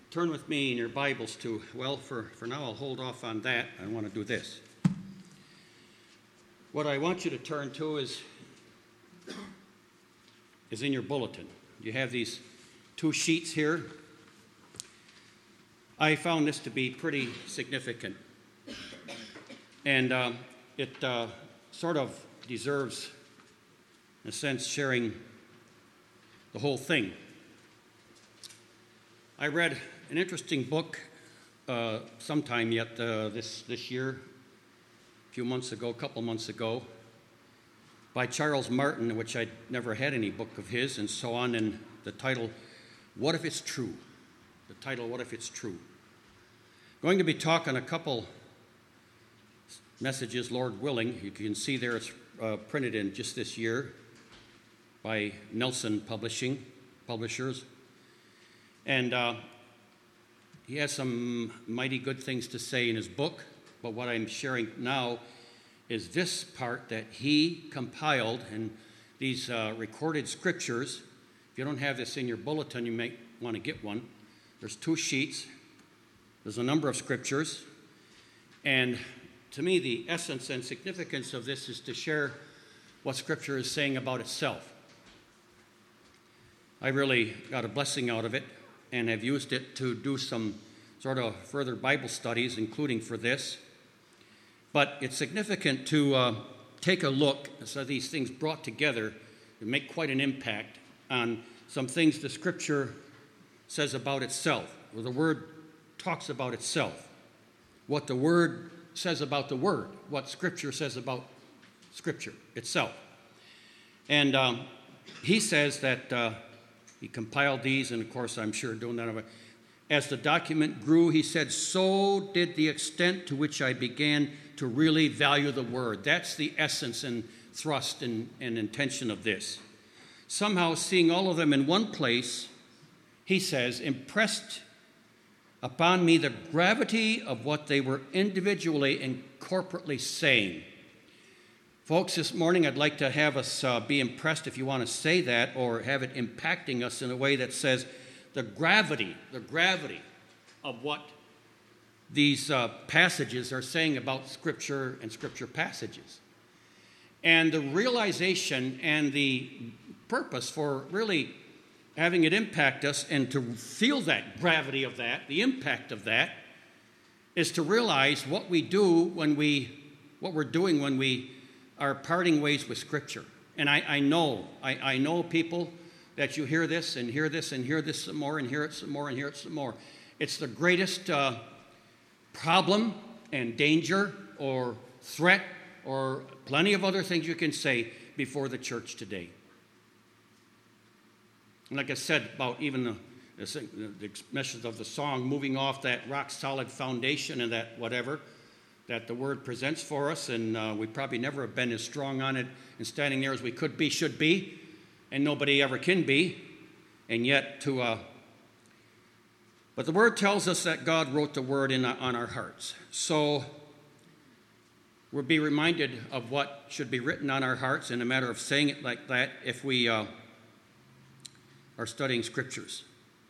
turn with me in your Bibles to, well, for now I'll hold off on that. I want to do this. What I want you to turn to is in your bulletin. You have these two sheets here. I found this to be pretty significant. And it sort of deserves, in a sense, sharing the whole thing. I read an interesting book sometime yet this year, a couple months ago, by Charles Martin, which I'd never had any book of his, and so on, and the title, What If It's True? The title, What If It's True? Going to be talking a couple messages, Lord willing. You can see there it's printed in just this year by Nelson Publishers. And he has some mighty good things to say in his book, but what I'm sharing now is this part that he compiled, and these recorded scriptures. If you don't have this in your bulletin, you may want to get one. There's two sheets. There's a number of scriptures. And to me, the essence and significance of this is to share what Scripture is saying about itself. I really got a blessing out of it and have used it to do some sort of further Bible studies, including for this. But it's significant to take a look, so these things brought together make quite an impact on some things the Scripture says about itself, or the Word talks about itself, what the Word says about the Word, what Scripture says about Scripture itself. And he says that he compiled these, and of course I'm sure doing that. As the document grew, he said, so did the extent to which I began to really value the Word. That's the essence and thrust and intention of this. Somehow seeing all of them in one place, he says, impressed upon me the gravity of what they were individually and corporately saying. Folks, this morning I'd like to have us be impressed, if you want to say that, or have it impacting us in a way that says the gravity of what these passages are saying about Scripture and Scripture passages. And the realization and the purpose for really having it impact us and to feel that gravity of that, the impact of that, is to realize what we do what we're doing when we are parting ways with Scripture. And I know people that you hear this and hear this and hear this some more and hear it some more and hear it some more. It's the greatest problem and danger or threat or plenty of other things you can say before the church today. And like I said about even the message of the song, moving off that rock-solid foundation and that whatever that the Word presents for us, and we probably never have been as strong on it and standing there as we could be, should be, and nobody ever can be, and yet but the Word tells us that God wrote the Word on our hearts. So we'll be reminded of what should be written on our hearts in a matter of saying it like that if we are studying Scriptures.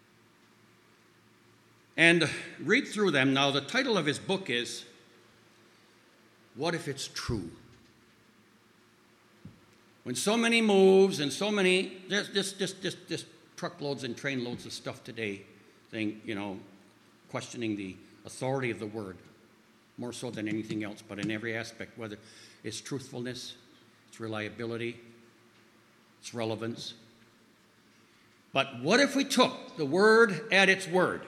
And read through them. Now, the title of his book is, What If It's True? When so many moves and so many, just truckloads and trainloads of stuff today, saying, questioning the authority of the Word, more so than anything else, but in every aspect, whether it's truthfulness, its reliability, its relevance. But what if we took the Word at its word?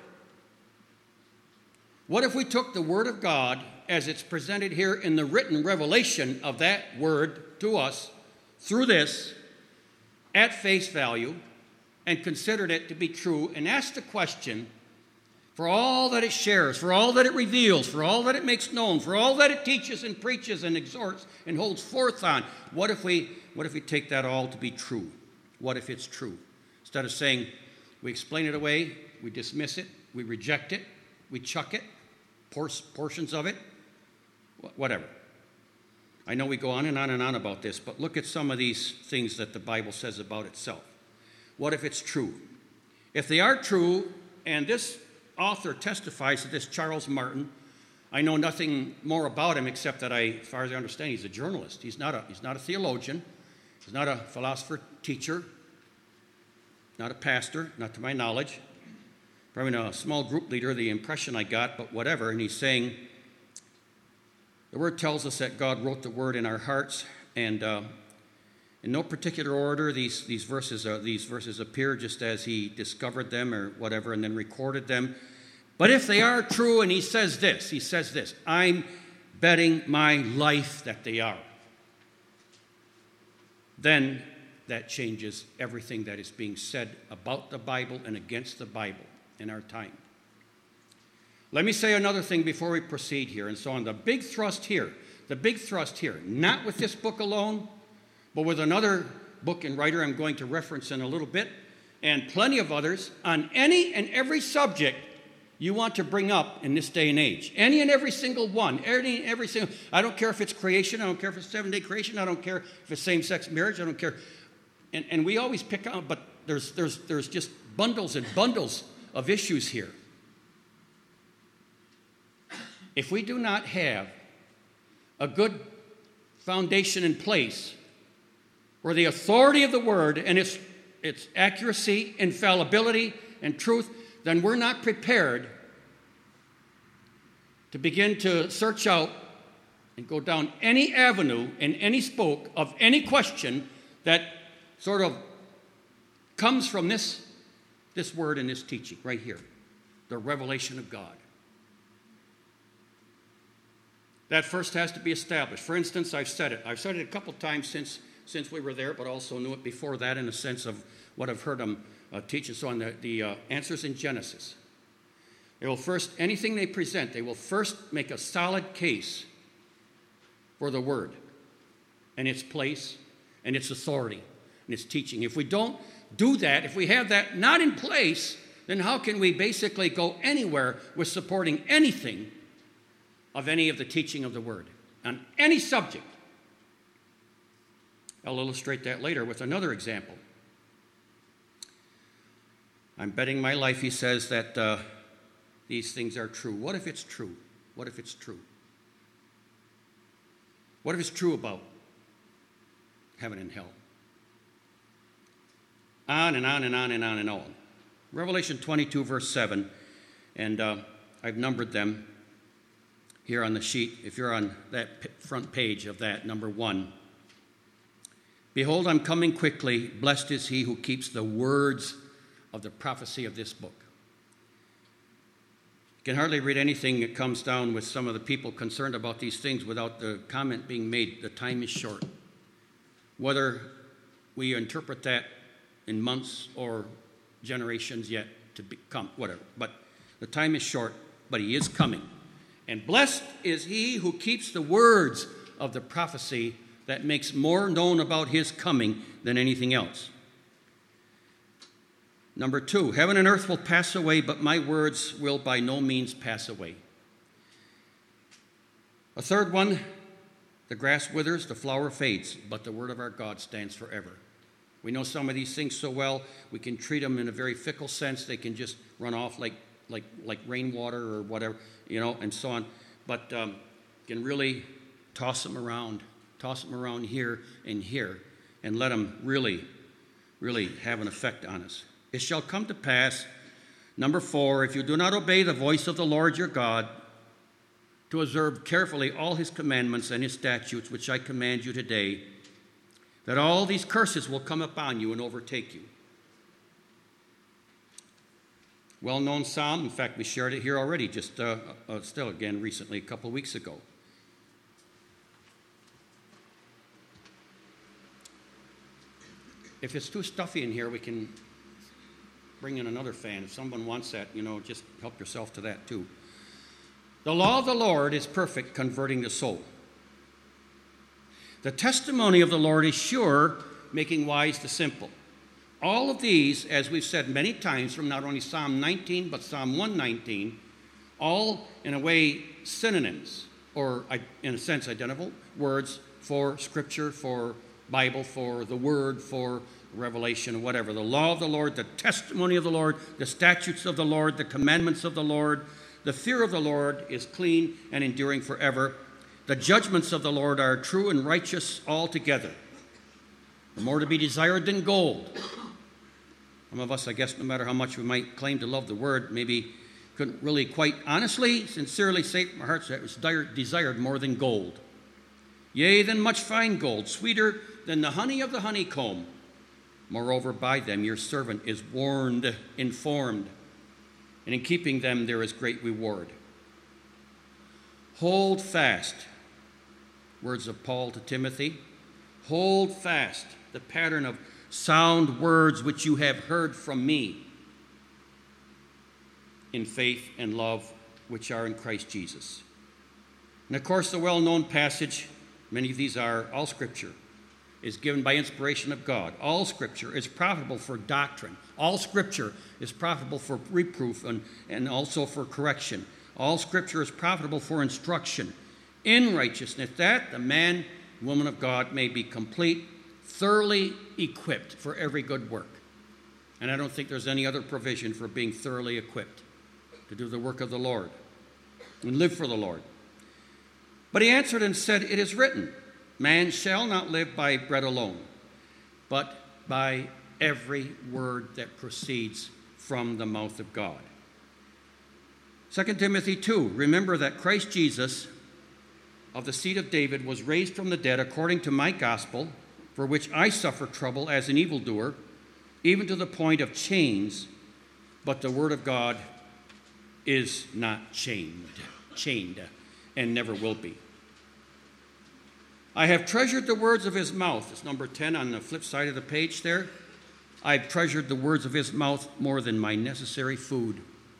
What if we took the Word of God as it's presented here in the written revelation of that Word to us through this at face value and considered it to be true and asked the question, for all that it shares, for all that it reveals, for all that it makes known, for all that it teaches and preaches and exhorts and holds forth on, what if we take that all to be true? What if it's true? Instead of saying we explain it away, we dismiss it, we reject it, we chuck it, portions of it, whatever. I know we go on and on and on about this, but look at some of these things that the Bible says about itself. What if it's true? If they are true, and this author testifies to this, Charles Martin. I know nothing more about him except that, as far as I understand, he's a journalist. He's not a theologian. He's not a philosopher teacher. Not a pastor, not to my knowledge. Probably not a small group leader, the impression I got, but whatever. And he's saying, the Word tells us that God wrote the Word in our hearts, and in no particular order, these verses appear just as he discovered them or whatever, and then recorded them. But if they are true, and he says this, I'm betting my life that they are, then that changes everything that is being said about the Bible and against the Bible in our time. Let me say another thing before we proceed here, and so on. The big thrust here, not with this book alone, but with another book and writer I'm going to reference in a little bit, and plenty of others, on any and every subject you want to bring up in this day and age. Any and every single one. Every single. I don't care if it's creation. I don't care if it's seven-day creation. I don't care if it's same-sex marriage. I don't care. And we always pick out, but there's just bundles and bundles of issues here. If we do not have a good foundation in place where the authority of the Word and its accuracy, infallibility, and truth, then we're not prepared to begin to search out and go down any avenue and any spoke of any question that sort of comes from this word and this teaching right here, the revelation of God. That first has to be established. For instance, I've said it a couple times since we were there, but also knew it before that in the sense of what I've heard them teach and so on, the answers in Genesis. They will first, anything they present, they will first make a solid case for the Word and its place and its authority and its teaching. If we don't do that, if we have that not in place, then how can we basically go anywhere with supporting anything of any of the teaching of the Word on any subject? I'll illustrate that later with another example. I'm betting my life, he says, that these things are true. What if it's true? What if it's true? What if it's true about heaven and hell? On and on and on and on and on. Revelation 22, verse 7, and I've numbered them here on the sheet. If you're on that front page of that, number 1. Behold, I'm coming quickly. Blessed is he who keeps the words of the prophecy of this book. You can hardly read anything that comes down with some of the people concerned about these things without the comment being made, the time is short. Whether we interpret that in months or generations yet to become, whatever. But the time is short, but he is coming. And blessed is he who keeps the words of the prophecy that makes more known about his coming than anything else. Number 2, heaven and earth will pass away, but my words will by no means pass away. A third one, the grass withers, the flower fades, but the word of our God stands forever. We know some of these things so well, we can treat them in a very fickle sense. They can just run off like rainwater or whatever, and so on. But can really toss them around here, and let them really, really have an effect on us. It shall come to pass, number 4, if you do not obey the voice of the Lord your God, to observe carefully all his commandments and his statutes, which I command you today, that all these curses will come upon you and overtake you. Well-known psalm. In fact, we shared it here already, just still again recently, a couple of weeks ago. If it's too stuffy in here, we can bring in another fan. If someone wants that, just help yourself to that too. The law of the Lord is perfect, converting the soul. The testimony of the Lord is sure, making wise the simple. All of these, as we've said many times from not only Psalm 19, but Psalm 119, all in a way synonyms, or in a sense identical words for Scripture, for Bible, for the Word, for Revelation, whatever. The law of the Lord, the testimony of the Lord, the statutes of the Lord, the commandments of the Lord. The fear of the Lord is clean and enduring forever. The judgments of the Lord are true and righteous altogether. The more to be desired than gold. Some of us, I guess, no matter how much we might claim to love the word, maybe couldn't really quite honestly, sincerely say from our hearts that it was desired more than gold. Yea, than much fine gold, sweeter than the honey of the honeycomb. Moreover, by them your servant is warned, informed, and in keeping them there is great reward. Hold fast, words of Paul to Timothy, hold fast the pattern of sound words which you have heard from me in faith and love which are in Christ Jesus. And of course, the well-known passage, many of these are, all Scripture is given by inspiration of God. All Scripture is profitable for doctrine. All Scripture is profitable for reproof and also for correction. All Scripture is profitable for instruction in righteousness, that the man, woman of God may be complete, thoroughly equipped for every good work. And I don't think there's any other provision for being thoroughly equipped to do the work of the Lord and live for the Lord. But he answered and said, it is written, man shall not live by bread alone, but by every word that proceeds from the mouth of God. 2 Timothy 2, remember that Christ Jesus of the seed of David was raised from the dead according to my gospel, for which I suffer trouble as an evildoer, even to the point of chains, but the word of God is not chained, and never will be. I have treasured the words of his mouth. It's number 10 on the flip side of the page there. I've treasured the words of his mouth more than my necessary food.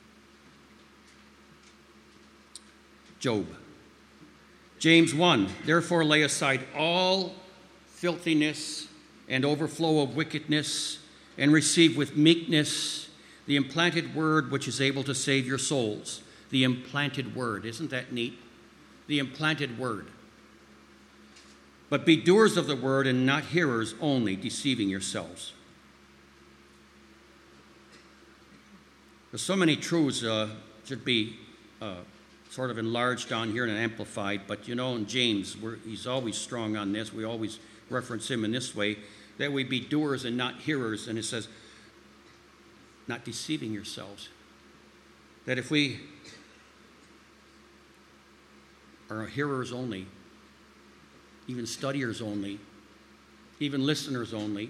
Job. James 1, therefore lay aside all filthiness and overflow of wickedness, and receive with meekness the implanted word which is able to save your souls. The implanted word. Isn't that neat? The implanted word. But be doers of the word and not hearers only, deceiving yourselves. There's so many truths should be sort of enlarged down here and amplified, but you know, in James, he's always strong on this. We always reference him in this way, that we be doers and not hearers. And it says, not deceiving yourselves. That if we are hearers only, even studiers only, even listeners only,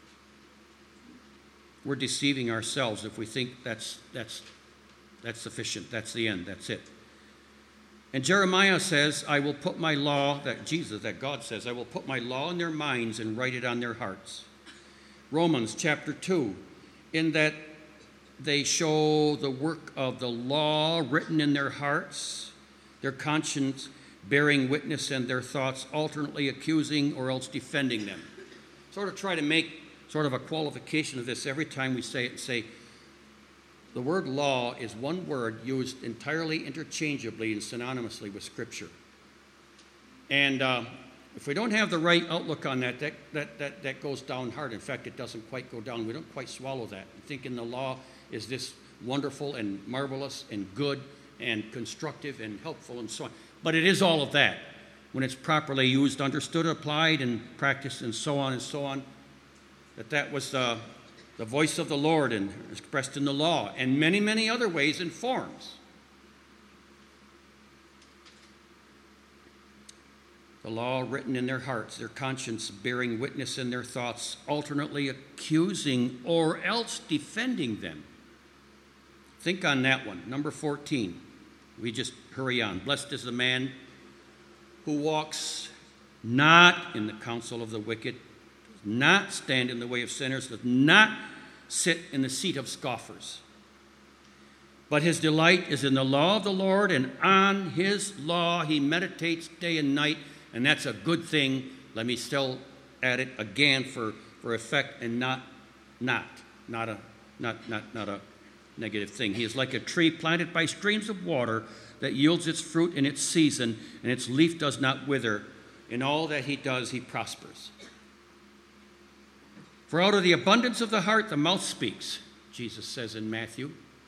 we're deceiving ourselves if we think that's sufficient, that's the end, that's it. And Jeremiah says, I will put my law, that God says, I will put my law in their minds and write it on their hearts. Romans chapter 2, in that they show the work of the law written in their hearts, their conscience bearing witness, and their thoughts alternately accusing or else defending them. Sort of try to make sort of a qualification of this every time we say it, and say the word law is one word used entirely interchangeably and synonymously with Scripture. And if we don't have the right outlook on that goes down hard. In fact, it doesn't quite go down. We don't quite swallow that. Thinking the law is this wonderful and marvelous and good and constructive and helpful and so on. But it is all of that when it's properly used, understood, applied, and practiced, and so on and so on. That was the voice of the Lord and expressed in the law and many, many other ways and forms. The law written in their hearts, their conscience bearing witness in their thoughts, alternately accusing or else defending them. Think on that one. Number 14. We just hurry on. Blessed is the man who walks not in the counsel of the wicked, does not stand in the way of sinners, does not sit in the seat of scoffers. But his delight is in the law of the Lord, and on his law he meditates day and night, and that's a good thing. Let me still add it again for effect, and not a negative thing. He is like a tree planted by streams of water that yields its fruit in its season, and its leaf does not wither. In all that he does, he prospers. For out of the abundance of the heart, the mouth speaks, Jesus says in Matthew.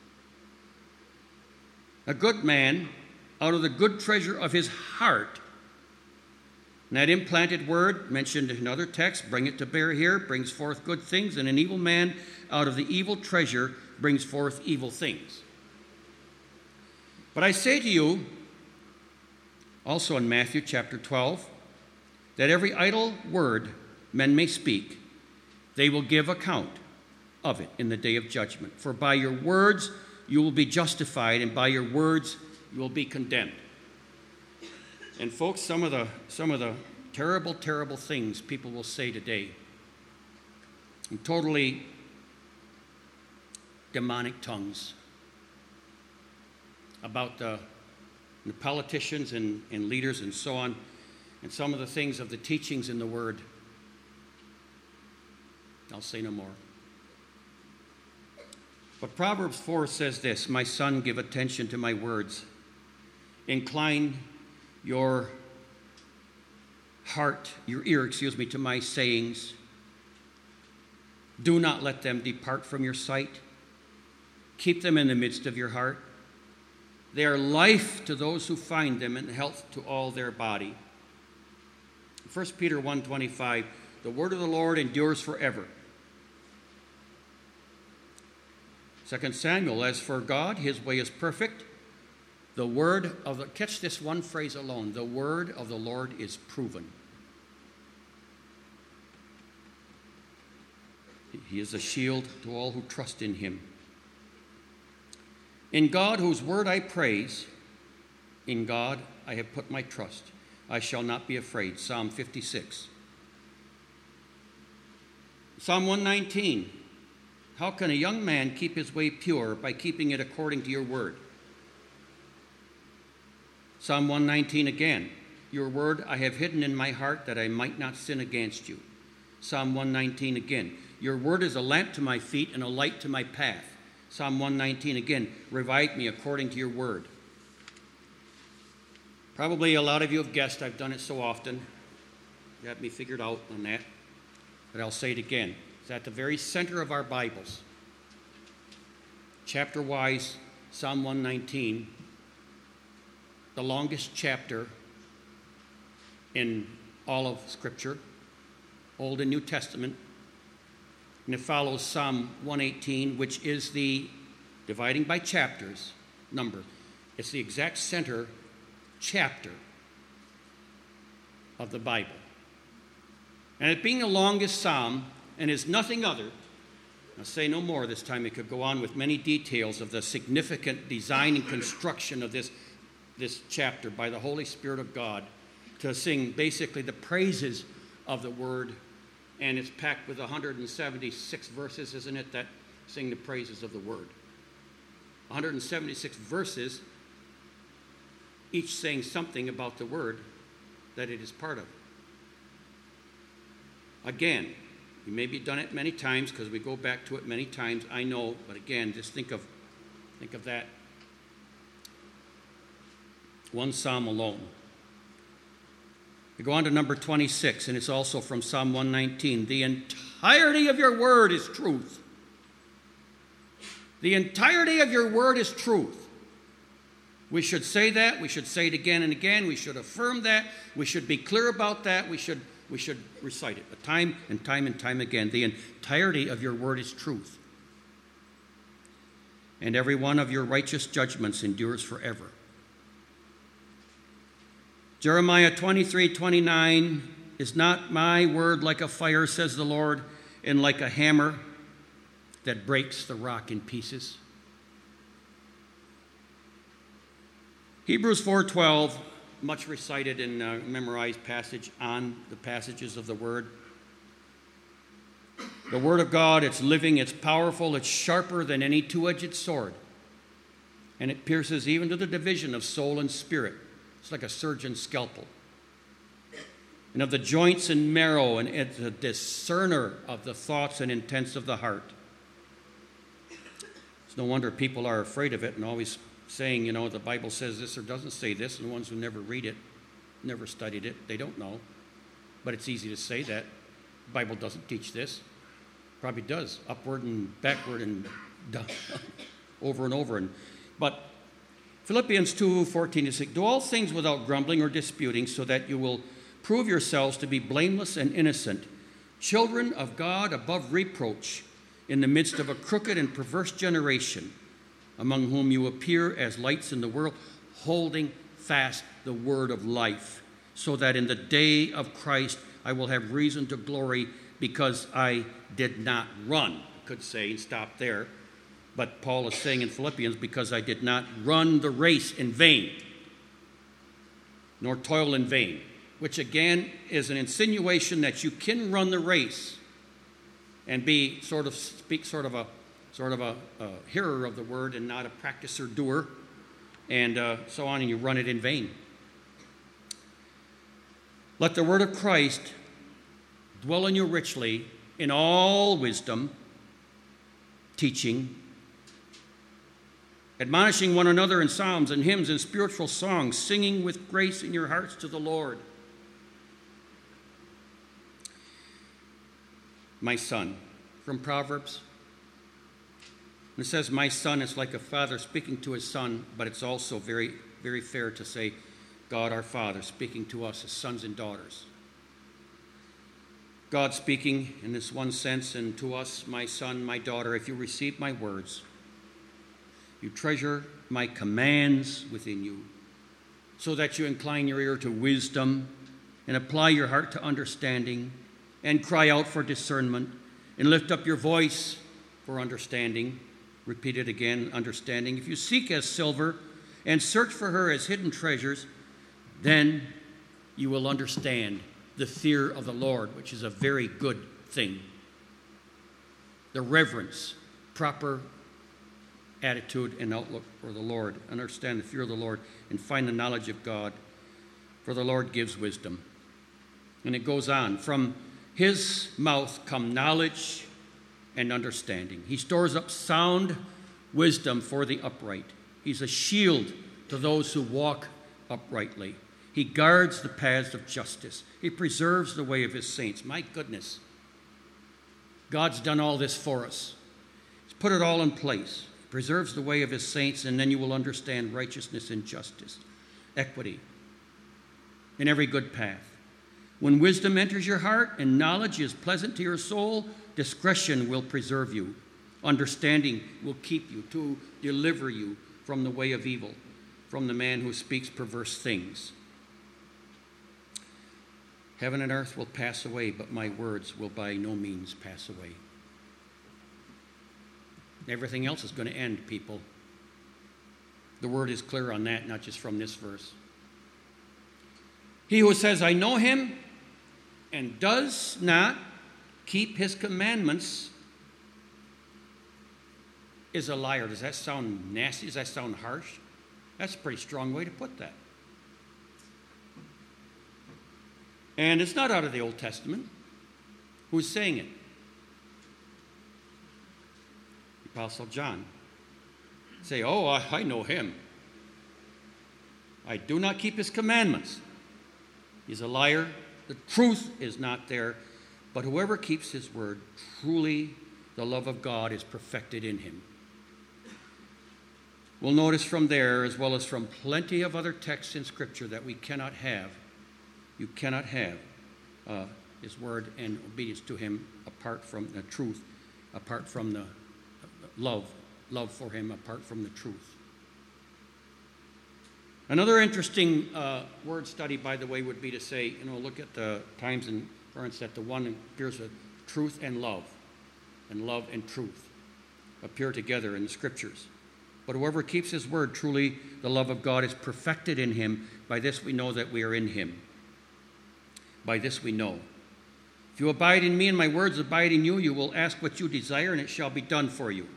A good man, out of the good treasure of his heart. And that implanted word, mentioned in other texts, bring it to bear here, brings forth good things. And an evil man, out of the evil treasure, brings forth evil things. But I say to you, also in Matthew chapter 12, that every idle word men may speak, they will give account of it in the day of judgment. For by your words you will be justified, and by your words you will be condemned. And folks, some of the terrible, terrible things people will say today, in totally demonic tongues, about the politicians and leaders and so on, and some of the things of the teachings in the Word. I'll say no more. But Proverbs 4 says this, my son, give attention to my words. Incline your ear, to my sayings. Do not let them depart from your sight. Keep them in the midst of your heart. They are life to those who find them and health to all their body. 1 Peter 1:25, the word of the Lord endures forever. 2 Samuel, as for God, his way is perfect. Catch this one phrase alone, the word of the Lord is proven. He is a shield to all who trust in him. In God, whose word I praise, in God I have put my trust. I shall not be afraid. Psalm 56. Psalm 119. How can a young man keep his way pure? By keeping it according to your word. Psalm 119 again. Your word I have hidden in my heart that I might not sin against you. Psalm 119 again. Your word is a lamp to my feet and a light to my path. Psalm 119 again. Revive me according to your word. Probably a lot of you have guessed I've done it so often. You have me figured out on that. But I'll say it again. It's at the very center of our Bibles. Chapter-wise, Psalm 119, the longest chapter in all of Scripture, Old and New Testament. And it follows Psalm 118, which is the dividing by chapters number. It's the exact center chapter of the Bible. And it being the longest psalm and is nothing other, I'll say no more this time. It could go on with many details of the significant design and construction of this chapter by the Holy Spirit of God to sing basically the praises of the Word. And it's packed with 176 verses, isn't it, that sing the praises of the Word. 176 verses, each saying something about the Word that it is part of. Again, you maybe done it many times because we go back to it many times, I know, but again, just think of that. One psalm alone. We go on to number 26, and it's also from Psalm 119. The entirety of your word is truth. The entirety of your word is truth. We should say that. We should say it again and again. We should affirm that. We should be clear about that. We should recite it time and time again. The entirety of your word is truth. And every one of your righteous judgments endures forever. Jeremiah 23:29, is not my word like a fire, says the Lord, and like a hammer that breaks the rock in pieces? Hebrews 4:12, much recited and memorized passage on the passages of the Word. The Word of God, it's living, it's powerful, it's sharper than any two-edged sword. And it pierces even to the division of soul and spirit. It's like a surgeon's scalpel. And of the joints and marrow, and it's a discerner of the thoughts and intents of the heart. It's no wonder people are afraid of it and always saying, the Bible says this or doesn't say this, and the ones who never read it, never studied it, they don't know. But it's easy to say that. The Bible doesn't teach this. Probably does, upward and backward and down, over and over. But Philippians 2:14 is, do all things without grumbling or disputing, so that you will prove yourselves to be blameless and innocent, children of God above reproach, in the midst of a crooked and perverse generation, among whom you appear as lights in the world, holding fast the word of life, so that in the day of Christ I will have reason to glory, because I did not run. I could say and stop there, but Paul is saying in Philippians, because I did not run the race in vain, nor toil in vain, which again is an insinuation that you can run the race and be sort of a hearer of the word and not a practicer doer, and so on, and you run it in vain. Let the word of Christ dwell in you richly in all wisdom, teaching, admonishing one another in psalms and hymns and spiritual songs, singing with grace in your hearts to the Lord. My son, from Proverbs. It says, my son, is like a father speaking to his son, but it's also very, very fair to say God our Father speaking to us as sons and daughters. God speaking in this one sense, and to us, my son, my daughter, if you receive my words, you treasure my commands within you, so that you incline your ear to wisdom and apply your heart to understanding, and cry out for discernment, and lift up your voice for understanding. Repeat it again, understanding. If you seek as silver and search for her as hidden treasures, then you will understand the fear of the Lord, which is a very good thing. The reverence, proper attitude and outlook for the Lord. Understand the fear of the Lord and find the knowledge of God, for the Lord gives wisdom. And it goes on, from his mouth come knowledge and understanding. He stores up sound wisdom for the upright. He's a shield to those who walk uprightly. He guards the paths of justice. He preserves the way of his saints. My goodness. God's done all this for us. He's put it all in place. He preserves the way of his saints, and then you will understand righteousness and justice, equity, in every good path. When wisdom enters your heart and knowledge is pleasant to your soul, discretion will preserve you. Understanding will keep you, to deliver you from the way of evil, from the man who speaks perverse things. Heaven and earth will pass away, but my words will by no means pass away. Everything else is going to end, people. The word is clear on that, not just from this verse. He who says, I know him, and does not keep his commandments is a liar. Does that sound nasty? Does that sound harsh? That's a pretty strong way to put that. And it's not out of the Old Testament. Who's saying it? The Apostle John. Say, oh, I know him. I do not keep his commandments. He's a liar. The truth is not there. But whoever keeps his word, truly the love of God is perfected in him. We'll notice from there, as well as from plenty of other texts in Scripture, that we cannot have, you cannot have his word and obedience to him apart from the truth, apart from the love for him, apart from the truth. Another interesting word study, by the way, would be to say, look at the times and occurrence that the one appears with truth and love and truth appear together in the Scriptures. But whoever keeps his word, truly the love of God is perfected in him. By this we know that we are in him. By this we know. If you abide in me and my words abide in you, you will ask what you desire and it shall be done for you.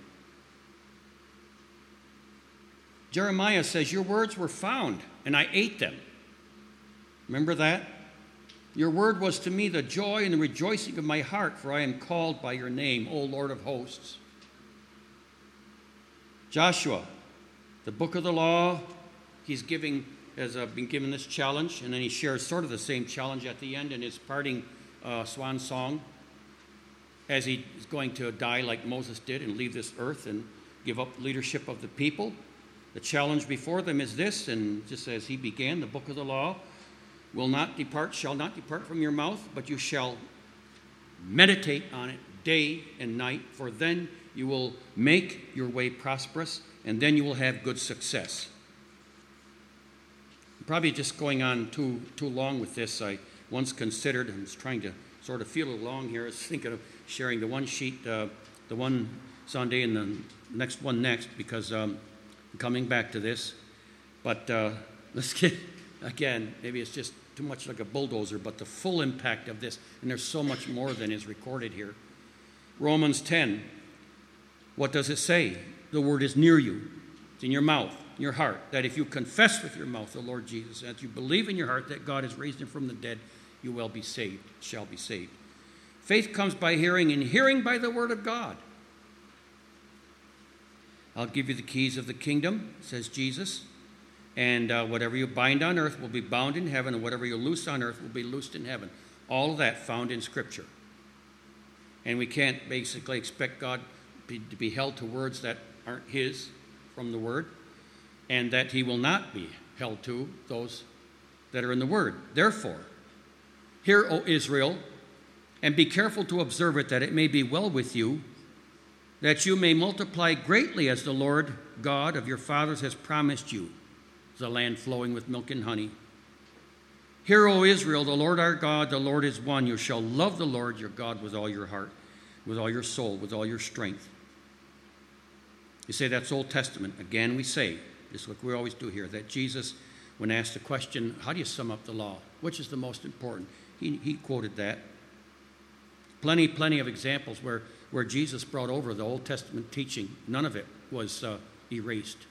Jeremiah says, your words were found and I ate them. Remember that? Your word was to me the joy and the rejoicing of my heart, for I am called by your name, O Lord of hosts. Joshua, the book of the law, has been given this challenge, and then he shares sort of the same challenge at the end in his parting swan song. as he is going to die like Moses did and leave this earth and give up leadership of the people. The challenge before them is this, and just as he began, the book of the law shall not depart from your mouth, but you shall meditate on it day and night, for then you will make your way prosperous, and then you will have good success. I'm probably just going on too long with this. I once considered, and was trying to sort of feel along here, I was thinking of sharing the one sheet, the one Sunday and the next one next, because I'm coming back to this. But let's get, again, maybe it's just too much like a bulldozer, but the full impact of this, and there's so much more than is recorded here. Romans 10, what does it say? The word is near you. It's in your mouth, in your heart, that if you confess with your mouth the Lord Jesus, and if you believe in your heart that God has raised him from the dead, you will be saved, shall be saved. Faith comes by hearing, and hearing by the word of God. I'll give you the keys of the kingdom, says Jesus. And whatever you bind on earth will be bound in heaven, and whatever you loose on earth will be loosed in heaven. All of that found in Scripture. And we can't basically expect God to be held to words that aren't his from the Word, and that he will not be held to those that are in the Word. Therefore, hear, O Israel, and be careful to observe it, that it may be well with you, that you may multiply greatly as the Lord God of your fathers has promised you, the land flowing with milk and honey. Hear, O Israel, the Lord our God, the Lord is one. You shall love the Lord your God with all your heart, with all your soul, with all your strength. You say that's Old Testament. Again, we say, just like we always do here, that Jesus, when asked the question, how do you sum up the law? Which is the most important? He quoted that. Plenty of examples where Jesus brought over the Old Testament teaching. None of it was erased.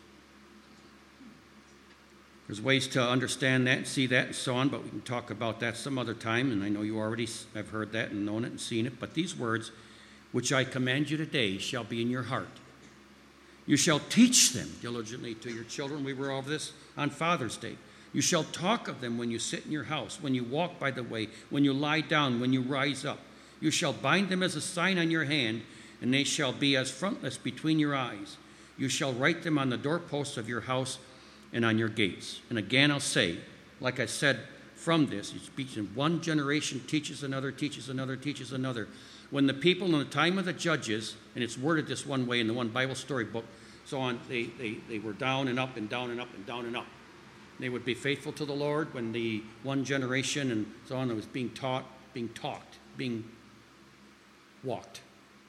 There's ways to understand that and see that and so on, but we can talk about that some other time, and I know you already have heard that and known it and seen it. But these words, which I command you today, shall be in your heart. You shall teach them diligently to your children. We were over this on Father's Day. You shall talk of them when you sit in your house, when you walk by the way, when you lie down, when you rise up. You shall bind them as a sign on your hand, and they shall be as frontlets between your eyes. You shall write them on the doorposts of your house and on your gates. And again I'll say, like I said, from this, it speaks in one generation, teaches another, teaches another, teaches another. When the people in the time of the judges, and it's worded this one way in the one Bible story book, so on, they were down and up and down and up and down and up. They would be faithful to the Lord when the one generation and so on that was being taught, being talked, being walked.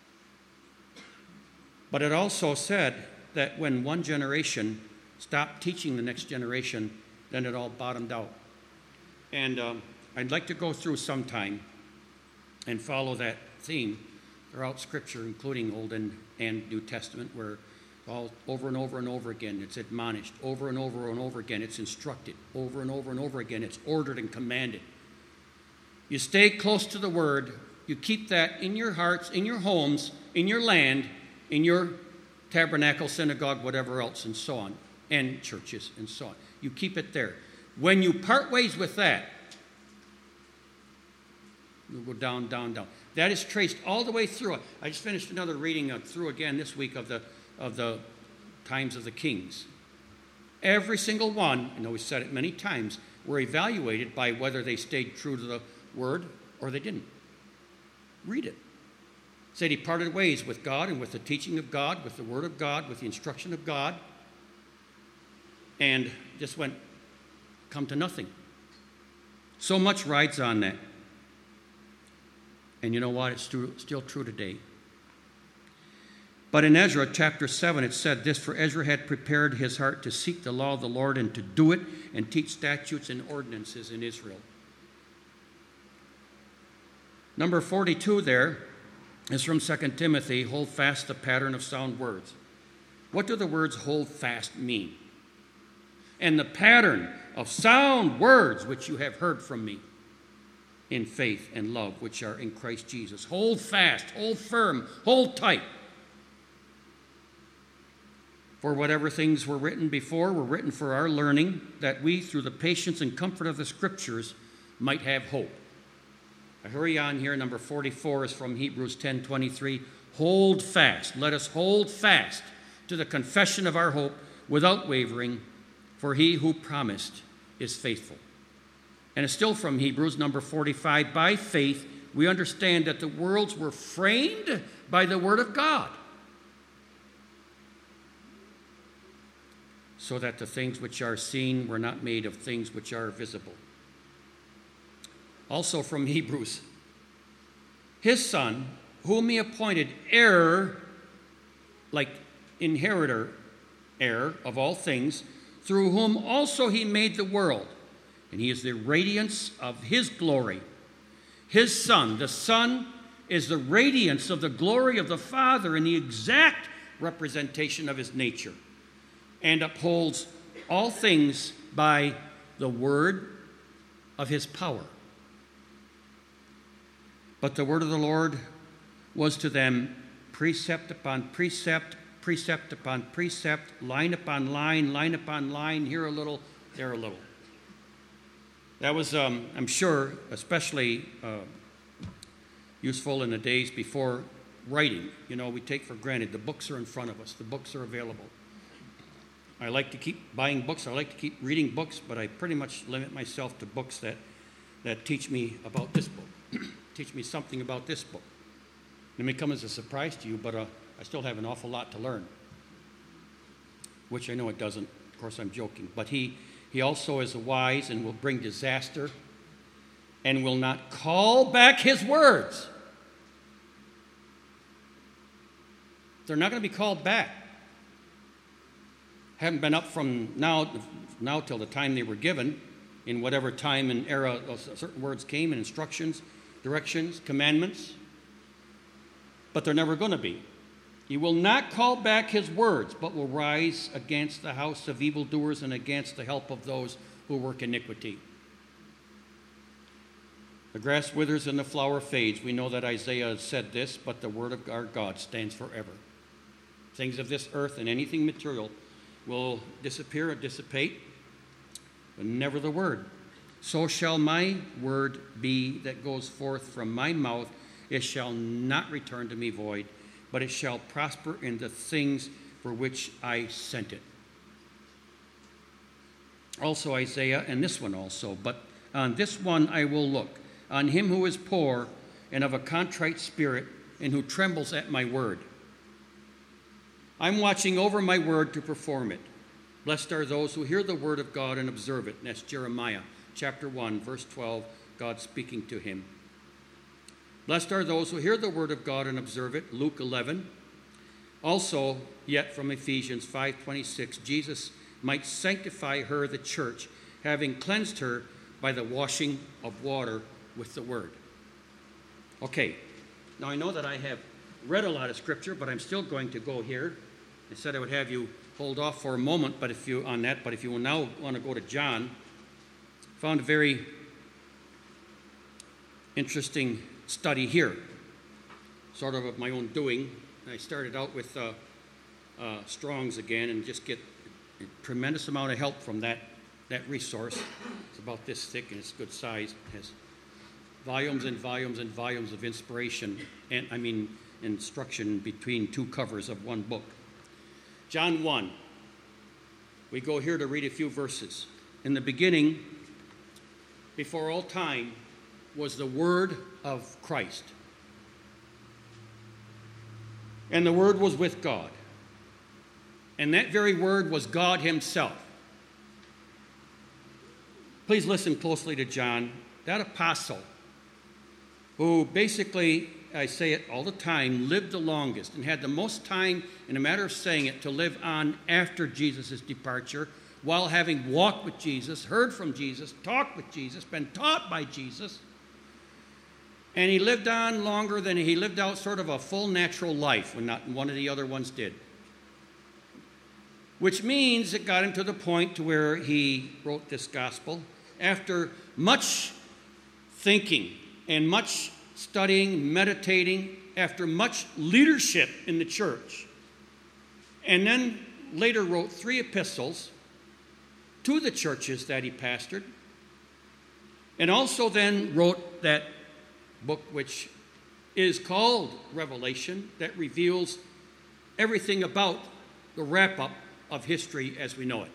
But it also said that when one generation stopped teaching the next generation, then it all bottomed out. And I'd like to go through sometime and follow that theme throughout Scripture, including Old and New Testament, where all over and over and over again it's admonished, over and over and over again it's instructed, over and over and over again it's ordered and commanded. You stay close to the Word, you keep that in your hearts, in your homes, in your land, in your tabernacle, synagogue, whatever else, and so on, and churches, and so on. You keep it there. When you part ways with that, you'll go down, down, down. That is traced all the way through it. I just finished another reading through again this week of the times of the kings. Every single one, I know we said it many times, were evaluated by whether they stayed true to the Word or they didn't. Read it. Said he parted ways with God and with the teaching of God, with the Word of God, with the instruction of God, and just come to nothing. So much rides on that. And you know what? It's still true today. But in Ezra chapter 7, it said this, for Ezra had prepared his heart to seek the law of the Lord and to do it and teach statutes and ordinances in Israel. Number 42 there is from 2 Timothy, hold fast the pattern of sound words. What do the words hold fast mean? And the pattern of sound words which you have heard from me in faith and love which are in Christ Jesus. Hold fast, hold firm, hold tight. For whatever things were written before were written for our learning, that we, through the patience and comfort of the Scriptures, might have hope. I hurry on here. Number 44 is from Hebrews 10:23. Hold fast. Let us hold fast to the confession of our hope without wavering, for he who promised is faithful. And it's still from Hebrews, number 45. By faith, we understand that the worlds were framed by the word of God, so that the things which are seen were not made of things which are visible. Also from Hebrews, his Son, whom he appointed heir, like inheritor, heir of all things, through whom also he made the world. And he is the radiance of his glory. His Son, the Son, is the radiance of the glory of the Father and the exact representation of his nature, and upholds all things by the word of his power. But the word of the Lord was to them precept upon precept, precept upon precept, line upon line, line upon line, here a little, there a little. That was, I'm sure, especially useful in the days before writing. You know, we take for granted the books are in front of us, the books are available. I like to keep buying books, I like to keep reading books, but I pretty much limit myself to books that teach me about this book, teach me something about this book. It may come as a surprise to you, but I still have an awful lot to learn, which I know it doesn't. Of course, I'm joking. But he also is wise and will bring disaster and will not call back his words. They're not going to be called back. Haven't been up from now till the time they were given, in whatever time and era certain words came, and instructions, directions, commandments. But they're never going to be. He will not call back his words, but will rise against the house of evildoers and against the help of those who work iniquity. The grass withers and the flower fades. We know that Isaiah said this, but the word of our God stands forever. Things of this earth and anything material will disappear or dissipate, but never the word. So shall my word be that goes forth from my mouth. It shall not return to me void, but it shall prosper in the things for which I sent it. Also Isaiah, and this one also, but on this one I will look, on him who is poor and of a contrite spirit, and who trembles at my word. I'm watching over my word to perform it. Blessed are those who hear the word of God and observe it. And that's Jeremiah chapter 1, verse 12, God speaking to him. Blessed are those who hear the word of God and observe it. Luke 11. Also, yet from Ephesians 5:26, Jesus might sanctify her, the church, having cleansed her by the washing of water with the word. Okay, now I know that I have read a lot of scripture, but I'm still going to go here. I said I would have you hold off for a moment, but if you will now want to go to John, I found a very interesting study here, sort of my own doing. I started out with Strong's again and just get a tremendous amount of help from that resource. It's about this thick and it's good size. It has volumes and volumes and volumes of inspiration, and instruction between two covers of one book. John 1. We go here to read a few verses. In the beginning, before all time, was the Word of Christ. And the Word was with God. And that very Word was God himself. Please listen closely to John, that apostle, who basically, I say it all the time, lived the longest and had the most time, in a matter of saying it, to live on after Jesus' departure, while having walked with Jesus, heard from Jesus, talked with Jesus, been taught by Jesus. And he lived on longer than he lived out sort of a full natural life when not one of the other ones did. Which means it got him to the point to where he wrote this gospel after much thinking and much studying, meditating, after much leadership in the church. And then later wrote 3 epistles to the churches that he pastored. And also then wrote that book which is called Revelation, that reveals everything about the wrap-up of history as we know it.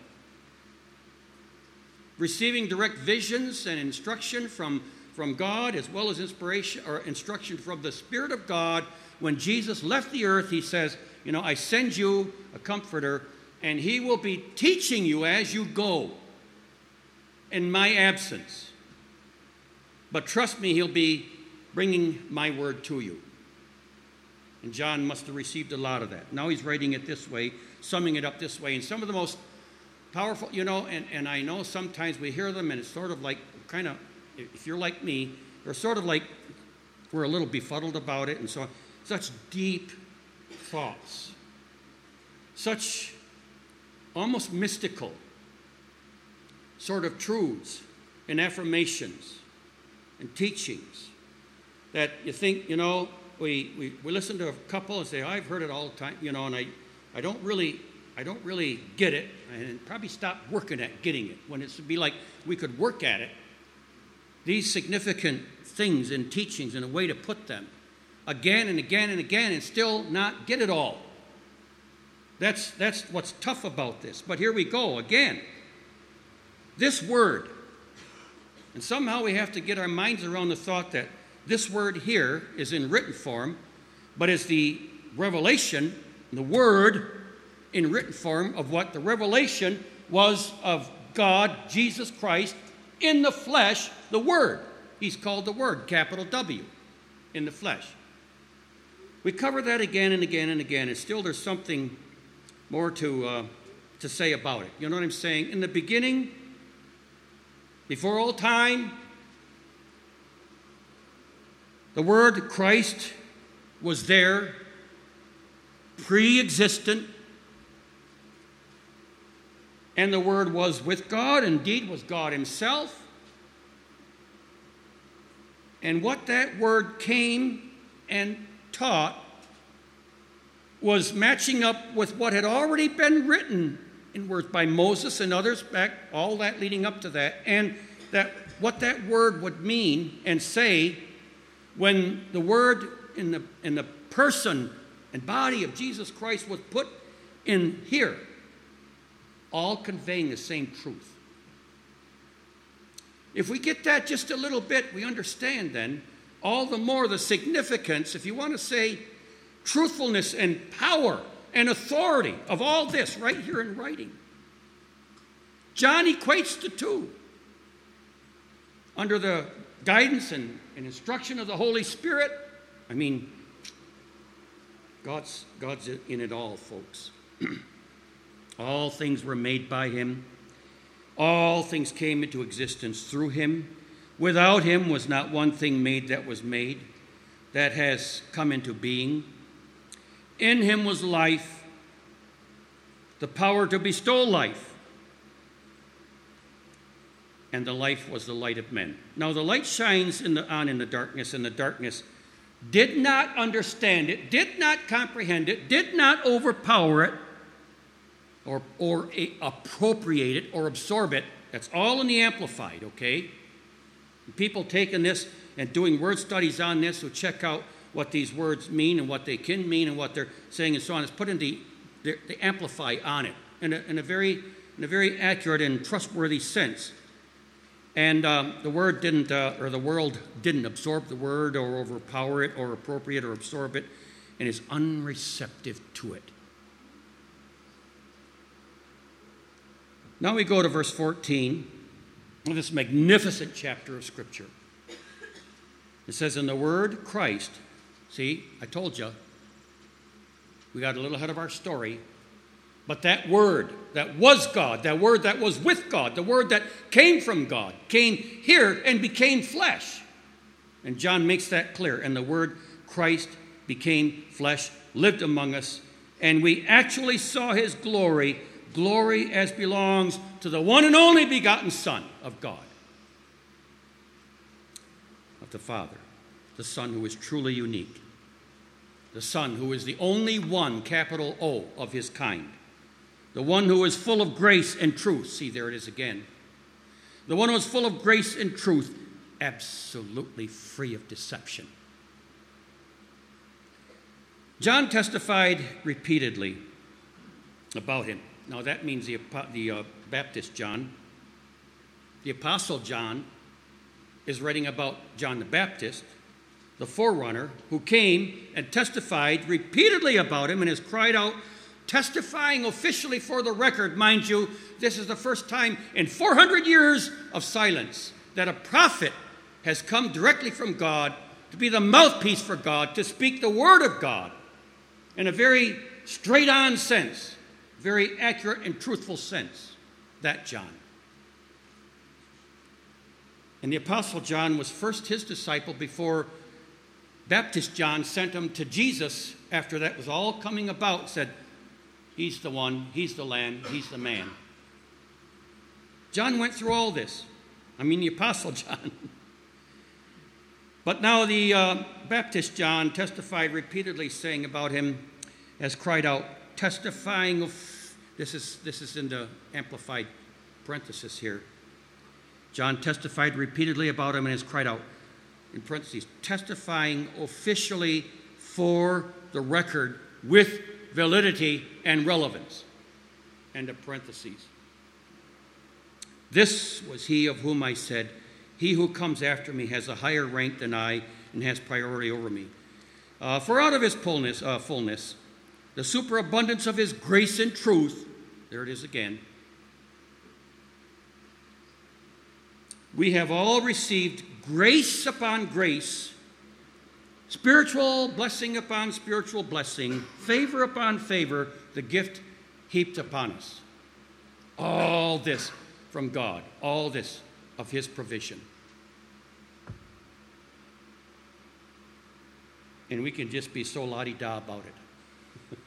Receiving direct visions and instruction from God, as well as inspiration or instruction from the Spirit of God. When Jesus left the earth, he says, I send you a comforter, and he will be teaching you as you go in my absence. But trust me, he'll be bringing my word to you. And John must have received a lot of that. Now he's writing it this way, summing it up this way. And some of the most powerful, and I know sometimes we hear them and it's sort of like, kind of, if you're like me, they're sort of like, we're a little befuddled about it and so on. Such deep thoughts. Such almost mystical sort of truths and affirmations and teachings that you think, we listen to a couple and say, I've heard it all the time, and I don't really get it, and probably stop working at getting it when it's to be like we could work at it. These significant things and teachings and a way to put them again and again and again and still not get it all. That's what's tough about this. But here we go again. This word, and somehow we have to get our minds around the thought that this word here is in written form, but is the revelation, the word in written form of what the revelation was of God, Jesus Christ, in the flesh, the Word. He's called the Word, capital W, in the flesh. We cover that again and again and again, and still there's something more to say about it. You know what I'm saying? In the beginning, before all time, the Word, Christ, was there, pre-existent, and the Word was with God, indeed was God himself. And what that Word came and taught was matching up with what had already been written in words by Moses and others back, all that leading up to that, and that what that Word would mean and say when the Word in the person and body of Jesus Christ was put in here, all conveying the same truth. If we get that just a little bit, we understand then all the more the significance, if you want to say truthfulness and power and authority of all this right here in writing. John equates the two. Under the guidance and instruction of the Holy Spirit, God's in it all, folks. All things were made by him. All things came into existence through him. Without him was not one thing made that was made, that has come into being. In him was life, the power to bestow life. And the life was the light of men. Now the light shines in the darkness, and the darkness did not understand it, did not comprehend it, did not overpower it, or appropriate it or absorb it. That's all in the Amplified, okay? People taking this and doing word studies on this who check out what these words mean and what they can mean and what they're saying and so on. It's put in the Amplify on it in a very accurate and trustworthy sense. And the word didn't, or the world didn't absorb the word or overpower it or appropriate or absorb it, and is unreceptive to it. Now we go to verse 14 of this magnificent chapter of Scripture. It says, in the word Christ, see, I told you, we got a little ahead of our story, but that word that was God, that word that was with God, the word that came from God, came here and became flesh. And John makes that clear. And the word Christ became flesh, lived among us, and we actually saw his glory, glory as belongs to the one and only begotten Son of God, of the Father, the Son who is truly unique, the Son who is the only one, capital O, of his kind, the one who is full of grace and truth. See, there it is again. The one who is full of grace and truth, absolutely free of deception. John testified repeatedly about him. Now that means the Baptist John. The Apostle John is writing about John the Baptist, the forerunner, who came and testified repeatedly about him and has cried out, testifying officially for the record. Mind you, this is the first time in 400 years of silence that a prophet has come directly from God to be the mouthpiece for God, to speak the word of God in a very straight-on sense, very accurate and truthful sense. That John. And the Apostle John was first his disciple before Baptist John sent him to Jesus after that was all coming about, said, he's the one, he's the Lamb, he's the man. John went through all this. The Apostle John. But now the Baptist John testified repeatedly, saying about him, has cried out, testifying of, this is in the amplified parenthesis here. John testified repeatedly about him and has cried out, in parentheses, testifying officially for the record with validity and relevance. End of parentheses. This was he of whom I said, he who comes after me has a higher rank than I and has priority over me. For out of his fullness, the superabundance of his grace and truth, there it is again, we have all received grace upon grace, spiritual blessing upon spiritual blessing, favor upon favor, the gift heaped upon us. All this from God, all this of his provision. And we can just be so la-di-da about it.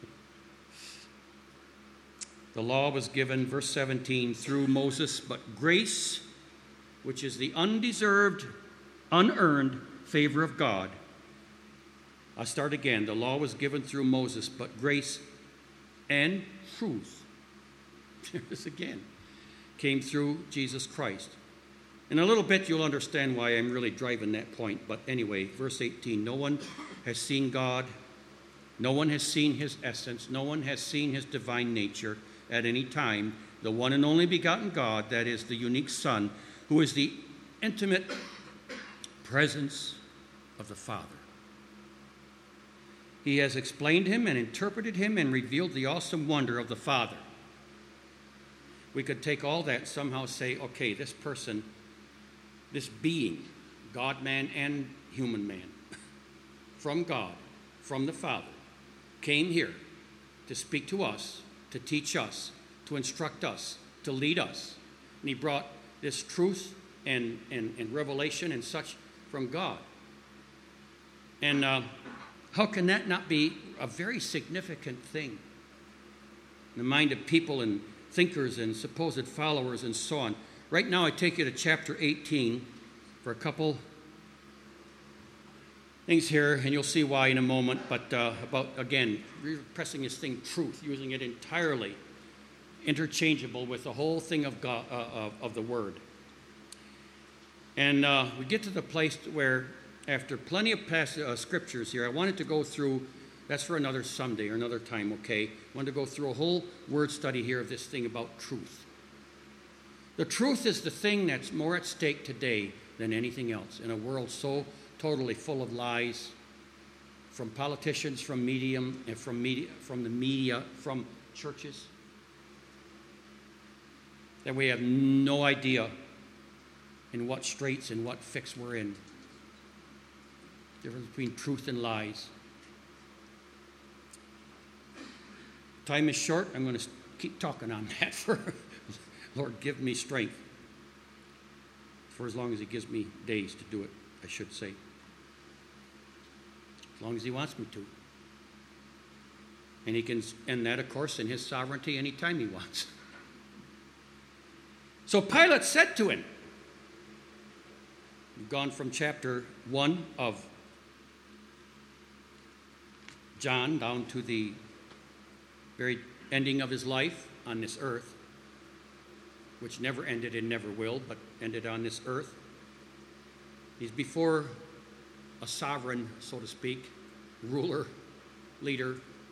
The law was given, verse 17, through Moses, but grace, which is the undeserved, unearned favor of God. I'll start again. The law was given through Moses, but grace and truth, there it is again, came through Jesus Christ. In a little bit, you'll understand why I'm really driving that point. But anyway, verse 18, no one has seen God. No one has seen his essence. No one has seen his divine nature at any time. The one and only begotten God, that is the unique Son, who is the intimate presence of the Father. He has explained him and interpreted him and revealed the awesome wonder of the Father. We could take all that and somehow say, okay, this person, this being, God-man and human man, from God, from the Father, came here to speak to us, to teach us, to instruct us, to lead us. And he brought this truth and revelation and such from God. And how can that not be a very significant thing in the mind of people and thinkers and supposed followers and so on? Right now I take you to chapter 18 for a couple things here, and you'll see why in a moment, but about, again, pressing this thing truth, using it entirely interchangeable with the whole thing of God, of the Word. And we get to the place where, after plenty of scriptures here, I wanted to go through, that's for another Sunday or another time, okay? I wanted to go through a whole word study here of this thing about truth. The truth is the thing that's more at stake today than anything else in a world so totally full of lies from politicians, from the media, from churches, that we have no idea in what straits and what fix we're in. The difference between truth and lies. Time is short. I'm going to keep talking on that for Lord, give me strength. For as long as he gives me days to do it, I should say. As long as he wants me to. And he can end that, of course, in his sovereignty anytime he wants. So Pilate said to him, we've gone from chapter 1 of John down to the very ending of his life on this earth, which never ended and never will, but ended on this earth. He's before a sovereign, so to speak, ruler, leader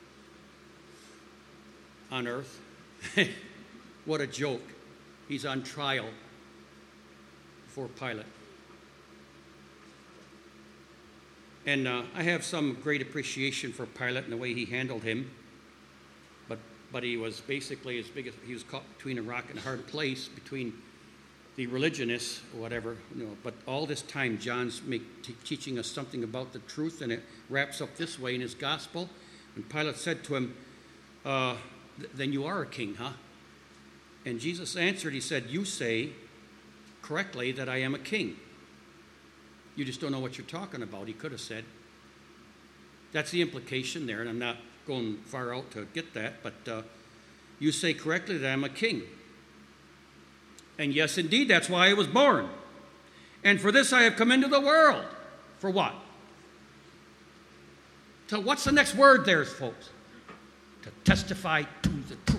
on earth. What a joke. He's on trial before Pilate. And I have some great appreciation for Pilate and the way he handled him. But he was basically he was caught between a rock and a hard place, between the religionists or whatever. But all this time, John's teaching us something about the truth, and it wraps up this way in his gospel. And Pilate said to him, then you are a king, huh? And Jesus answered, he said, you say correctly that I am a king. You just don't know what you're talking about, he could have said. That's the implication there, and I'm not going far out to get that, but you say correctly that I'm a king. And yes, indeed, that's why I was born. And for this I have come into the world. For what? So what's the next word there, folks? To testify to the truth.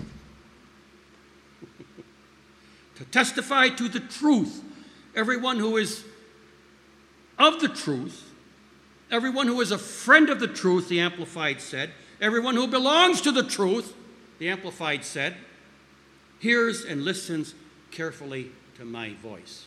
To testify to the truth. Everyone who is of the truth, everyone who is a friend of the truth, the Amplified said, everyone who belongs to the truth, the Amplified said, hears and listens carefully to my voice.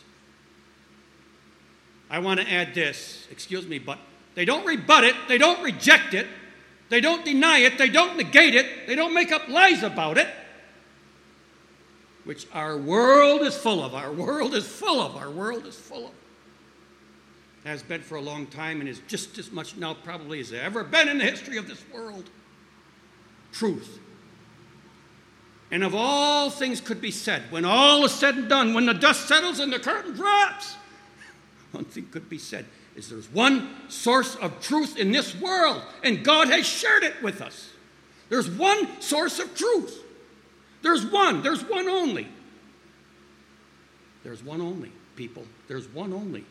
I want to add this, excuse me, but they don't rebut it, they don't reject it, they don't deny it, they don't negate it, they don't make up lies about it, which our world is full of, our world is full of, our world is full of. Has been for a long time and is just as much now probably as there ever been in the history of this world. Truth. And of all things could be said, when all is said and done, when the dust settles and the curtain drops, one thing could be said is there's one source of truth in this world, and God has shared it with us. There's one source of truth. There's one only. There's one only, people. There's one only.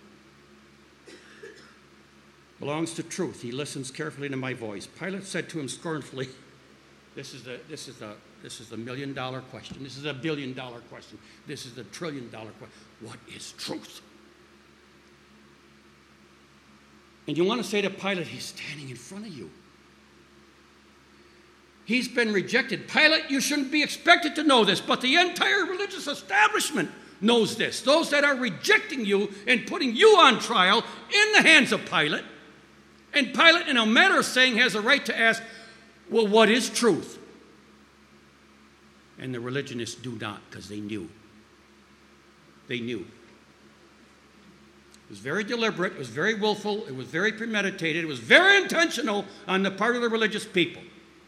Belongs to truth. He listens carefully to my voice. Pilate said to him scornfully, this is the $1 million question. This is a $1 billion question. This is the $1 trillion question. What is truth? And you want to say to Pilate, he's standing in front of you. He's been rejected. Pilate, you shouldn't be expected to know this, but the entire religious establishment knows this. Those that are rejecting you and putting you on trial in the hands of Pilate. And Pilate, in a matter of saying, has a right to ask, well, what is truth? And the religionists do not, because they knew. They knew. It was very deliberate, it was very willful, it was very premeditated, it was very intentional on the part of the religious people.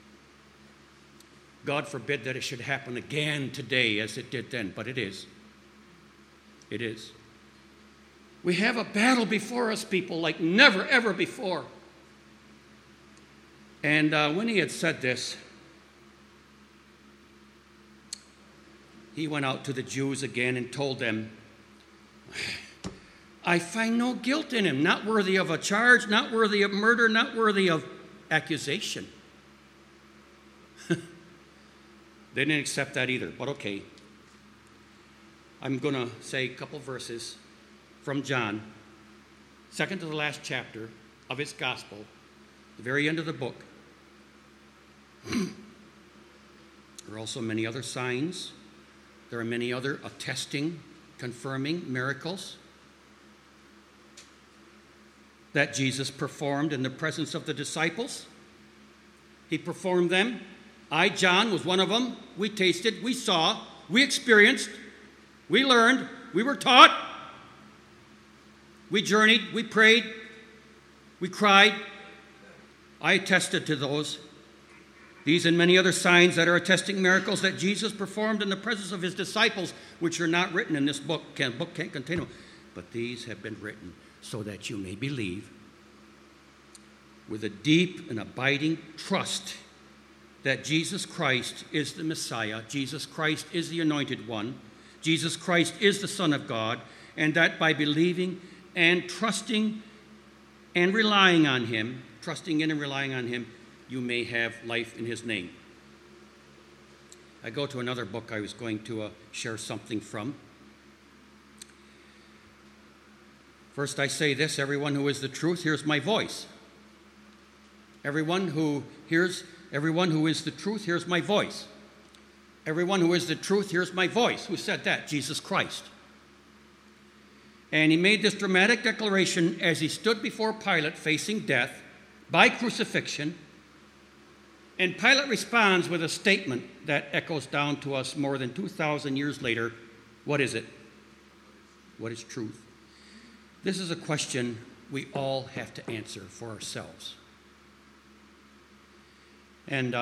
God forbid that it should happen again today as it did then, but it is. It is. We have a battle before us, people, like never, ever before. And when he had said this, he went out to the Jews again and told them, I find no guilt in him, not worthy of a charge, not worthy of murder, not worthy of accusation. They didn't accept that either, but okay. I'm going to say a couple verses from John, second to the last chapter of his gospel, the very end of the book. There are also many other signs. There are many other attesting, confirming miracles that Jesus performed in the presence of the disciples. He performed them. I, John, was one of them. We tasted, we saw, we experienced, we learned, we were taught, we journeyed, we prayed, we cried. I attested to those. These and many other signs that are attesting miracles that Jesus performed in the presence of his disciples, which are not written in this book. The book can't contain them. But these have been written so that you may believe with a deep and abiding trust that Jesus Christ is the Messiah, Jesus Christ is the Anointed One, Jesus Christ is the Son of God, and that by believing and trusting and relying on him, you may have life in his name. I go to another book I was going to share something from. First I say this, everyone who is the truth hears my voice. Everyone who is the truth hears my voice. Everyone who is the truth hears my voice. Who said that? Jesus Christ. And he made this dramatic declaration as he stood before Pilate facing death by crucifixion. And Pilate responds with a statement that echoes down to us more than 2,000 years later. What is it? What is truth? This is a question we all have to answer for ourselves. And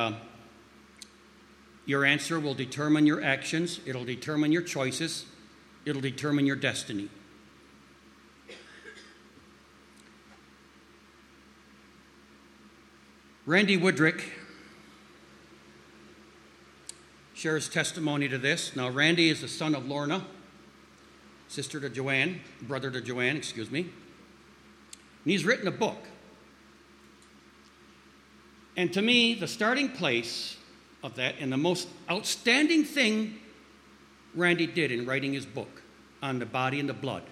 your answer will determine your actions. It'll determine your choices. It'll determine your destiny. Randy Woodrick shares testimony to this. Now, Randy is the son of Lorna, brother to Joanne, And he's written a book. And to me, the starting place of that and the most outstanding thing Randy did in writing his book on the body and the blood.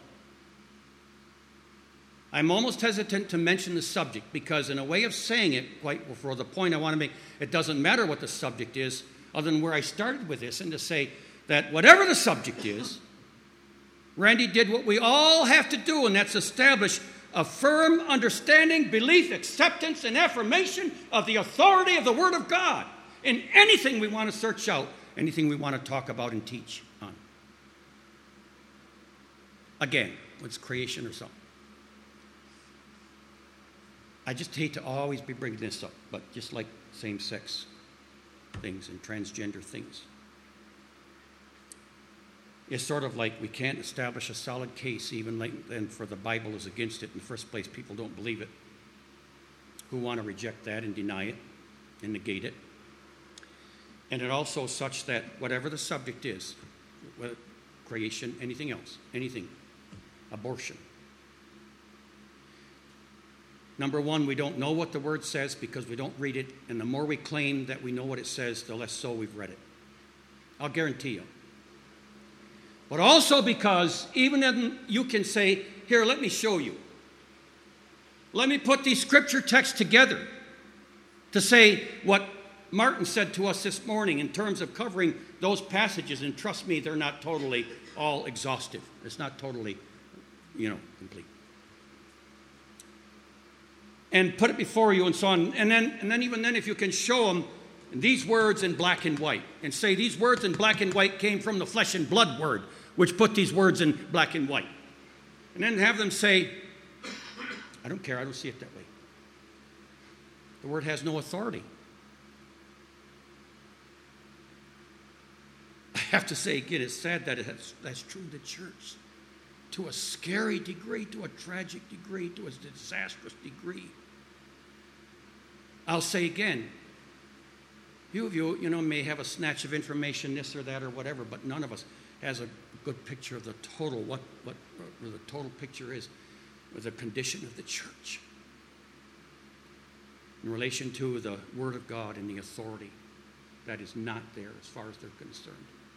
I'm almost hesitant to mention the subject because in a way of saying it, quite for the point I want to make, it doesn't matter what the subject is other than where I started with this, and to say that whatever the subject is, Randy did what we all have to do, and that's establish a firm understanding, belief, acceptance, and affirmation of the authority of the Word of God in anything we want to search out, anything we want to talk about and teach on. Again, what's creation or something. I just hate to always be bringing this up, but just like same-sex things and transgender things. It's sort of like we can't establish a solid case even then for the Bible is against it. In the first place, people don't believe it, who want to reject that and deny it and negate it. And it also such that whatever the subject is, whether creation, anything else, anything, abortion. Number one, we don't know what the Word says because we don't read it, and the more we claim that we know what it says, the less so we've read it. I'll guarantee you. But also because even then you can say, here, let me show you. Let me put these scripture texts together to say what Martin said to us this morning in terms of covering those passages, and trust me, they're not totally all exhaustive. It's not totally, complete. And put it before you and so on. And then even then, if you can show them these words in black and white and say these words in black and white came from the flesh and blood word, which put these words in black and white. And then have them say, I don't care, I don't see it that way. The word has no authority. I have to say again, it's sad that that's true in the church. To a scary degree, to a tragic degree, to a disastrous degree. I'll say again, few of you, may have a snatch of information, this or that or whatever, but none of us has a good picture of the total, what the total picture is of the condition of the church in relation to the Word of God and the authority that is not there as far as they're concerned.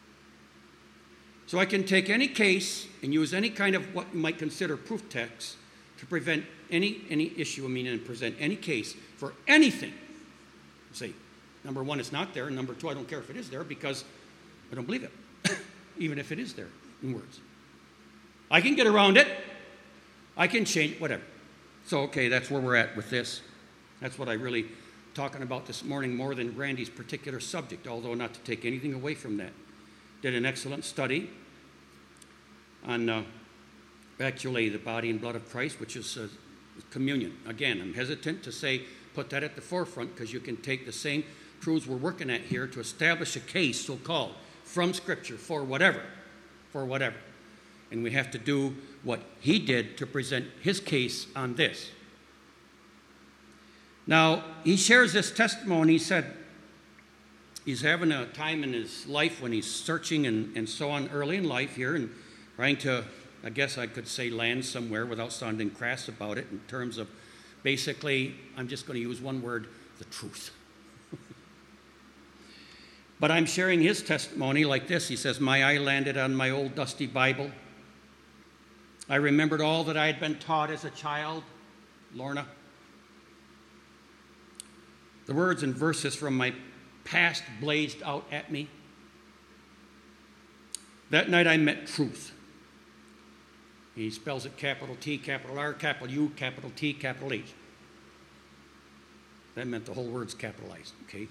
So I can take any case and use any kind of what you might consider proof text to prevent any issue, and present any case for anything. Say, number one, it's not there, and number two, I don't care if it is there because I don't believe it, even if it is there in words. I can get around it. I can change it, whatever. So, okay, that's where we're at with this. That's what I really talking about this morning more than Randy's particular subject, although not to take anything away from that. Did an excellent study on actually the body and blood of Christ, which is communion. Again, I'm hesitant to say put that at the forefront because you can take the same truths we're working at here to establish a case, so-called, from Scripture for whatever. And we have to do what he did to present his case on this. Now, he shares this testimony. He said he's having a time in his life when he's searching and so on early in life here and trying to, I guess I could say, land somewhere without sounding crass about it in terms of basically, I'm just going to use one word, the truth. But I'm sharing his testimony like this. He says, my eye landed on my old dusty Bible. I remembered all that I had been taught as a child, Lorna. The words and verses from my past blazed out at me. That night I met truth. He spells it capital T, capital R, capital U, capital T, capital H. That meant the whole word's capitalized, okay?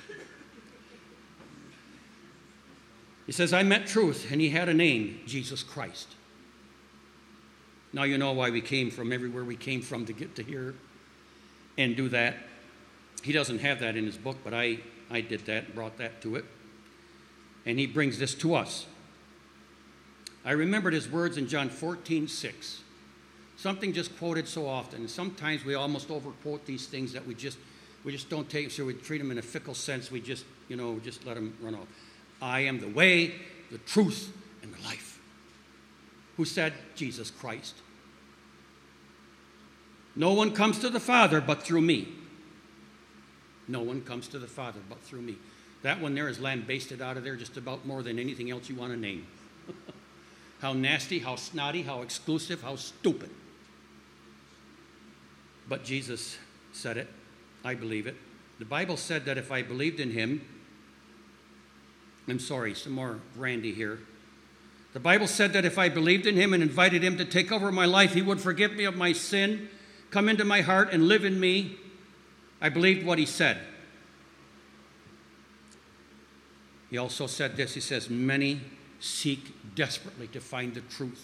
He says, I met truth, and he had a name, Jesus Christ. Now you know why we came from everywhere we came from to get to here and do that. He doesn't have that in his book, but I did that and brought that to it. And he brings this to us. I remembered his words in John 14:6. Something just quoted so often. Sometimes we almost overquote these things that we just don't take them, so we treat them in a fickle sense. We just let them run off. I am the way, the truth, and the life. Who said? Jesus Christ. No one comes to the Father but through me. No one comes to the Father but through me. That one there is lambasted out of there just about more than anything else you want to name. How nasty, how snotty, how exclusive, how stupid. But Jesus said it. I believe it. The Bible said that if I believed in him, some more Randy here. The Bible said that if I believed in him and invited him to take over my life, he would forgive me of my sin, come into my heart, and live in me. I believed what he said. He also said this. He says, many seek desperately to find the truth,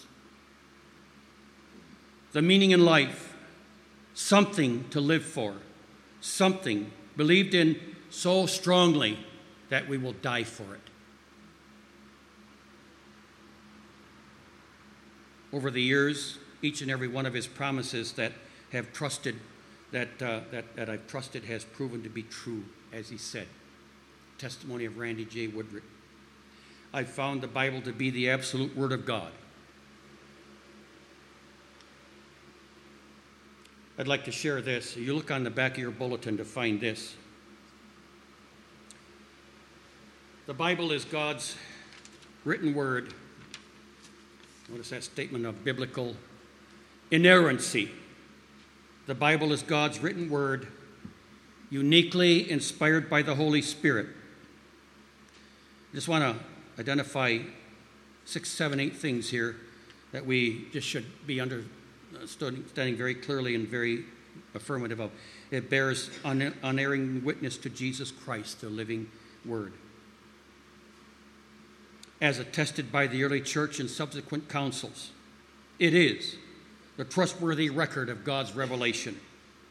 the meaning in life, something to live for, something believed in so strongly that we will die for it. Over the years, each and every one of his promises that have trusted, that I've trusted has proven to be true, as he said. Testimony of Randy J. Woodrick. I found the Bible to be the absolute Word of God. I'd like to share this. You look on the back of your bulletin to find this. The Bible is God's written word. Notice that statement of biblical inerrancy. The Bible is God's written word, uniquely inspired by the Holy Spirit. I just want to identify 6, 7, 8 things here that we just should be understanding very clearly and very affirmative of. It bears unerring witness to Jesus Christ, the living Word. As attested by the early church and subsequent councils, it is the trustworthy record of God's revelation.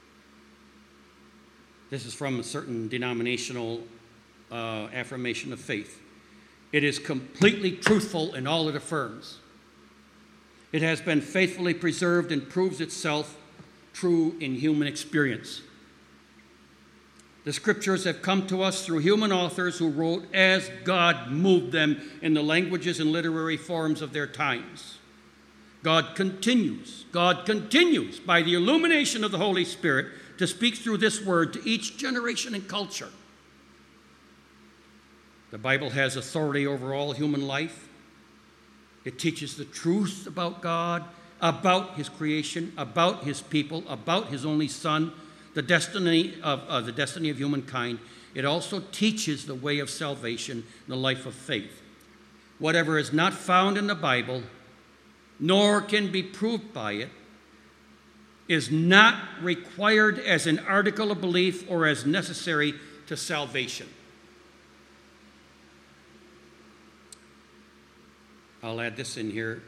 This is from a certain denominational affirmation of faith. It is completely truthful in all it affirms. It has been faithfully preserved and proves itself true in human experience. The scriptures have come to us through human authors who wrote as God moved them in the languages and literary forms of their times. God continues by the illumination of the Holy Spirit to speak through this word to each generation and culture. The Bible has authority over all human life. It teaches the truth about God, about his creation, about his people, about his only Son, the destiny of humankind. It also teaches the way of salvation, the life of faith. Whatever is not found in the Bible, nor can be proved by it, is not required as an article of belief or as necessary to salvation. I'll add this in here,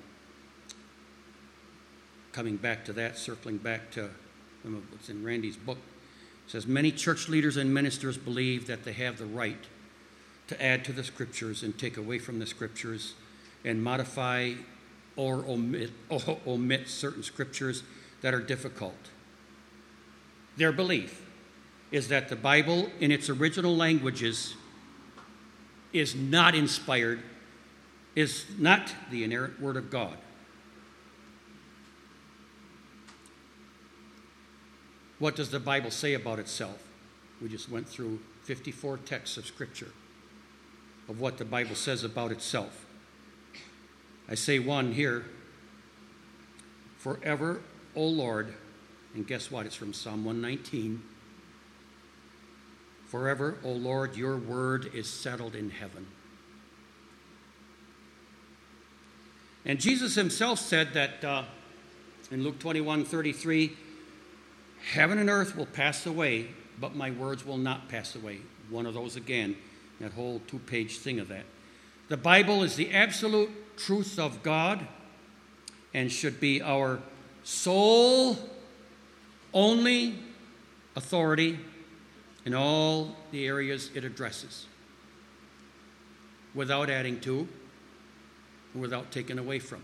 coming back to that, circling back to what's in Randy's book. It says, many church leaders and ministers believe that they have the right to add to the scriptures and take away from the scriptures and modify or omit certain scriptures that are difficult. Their belief is that the Bible in its original languages is not inspired, is not the inerrant word of God. What does the Bible say about itself? We just went through 54 texts of Scripture of what the Bible says about itself. I say one here. Forever, O Lord, and guess what? It's from Psalm 119. Forever, O Lord, your word is settled in heaven. And Jesus himself said that in Luke 21:33, heaven and earth will pass away, but my words will not pass away. One of those again, that whole 2-page thing of that. The Bible is the absolute truth of God and should be our sole, only authority in all the areas it addresses, without adding to, without taking away from.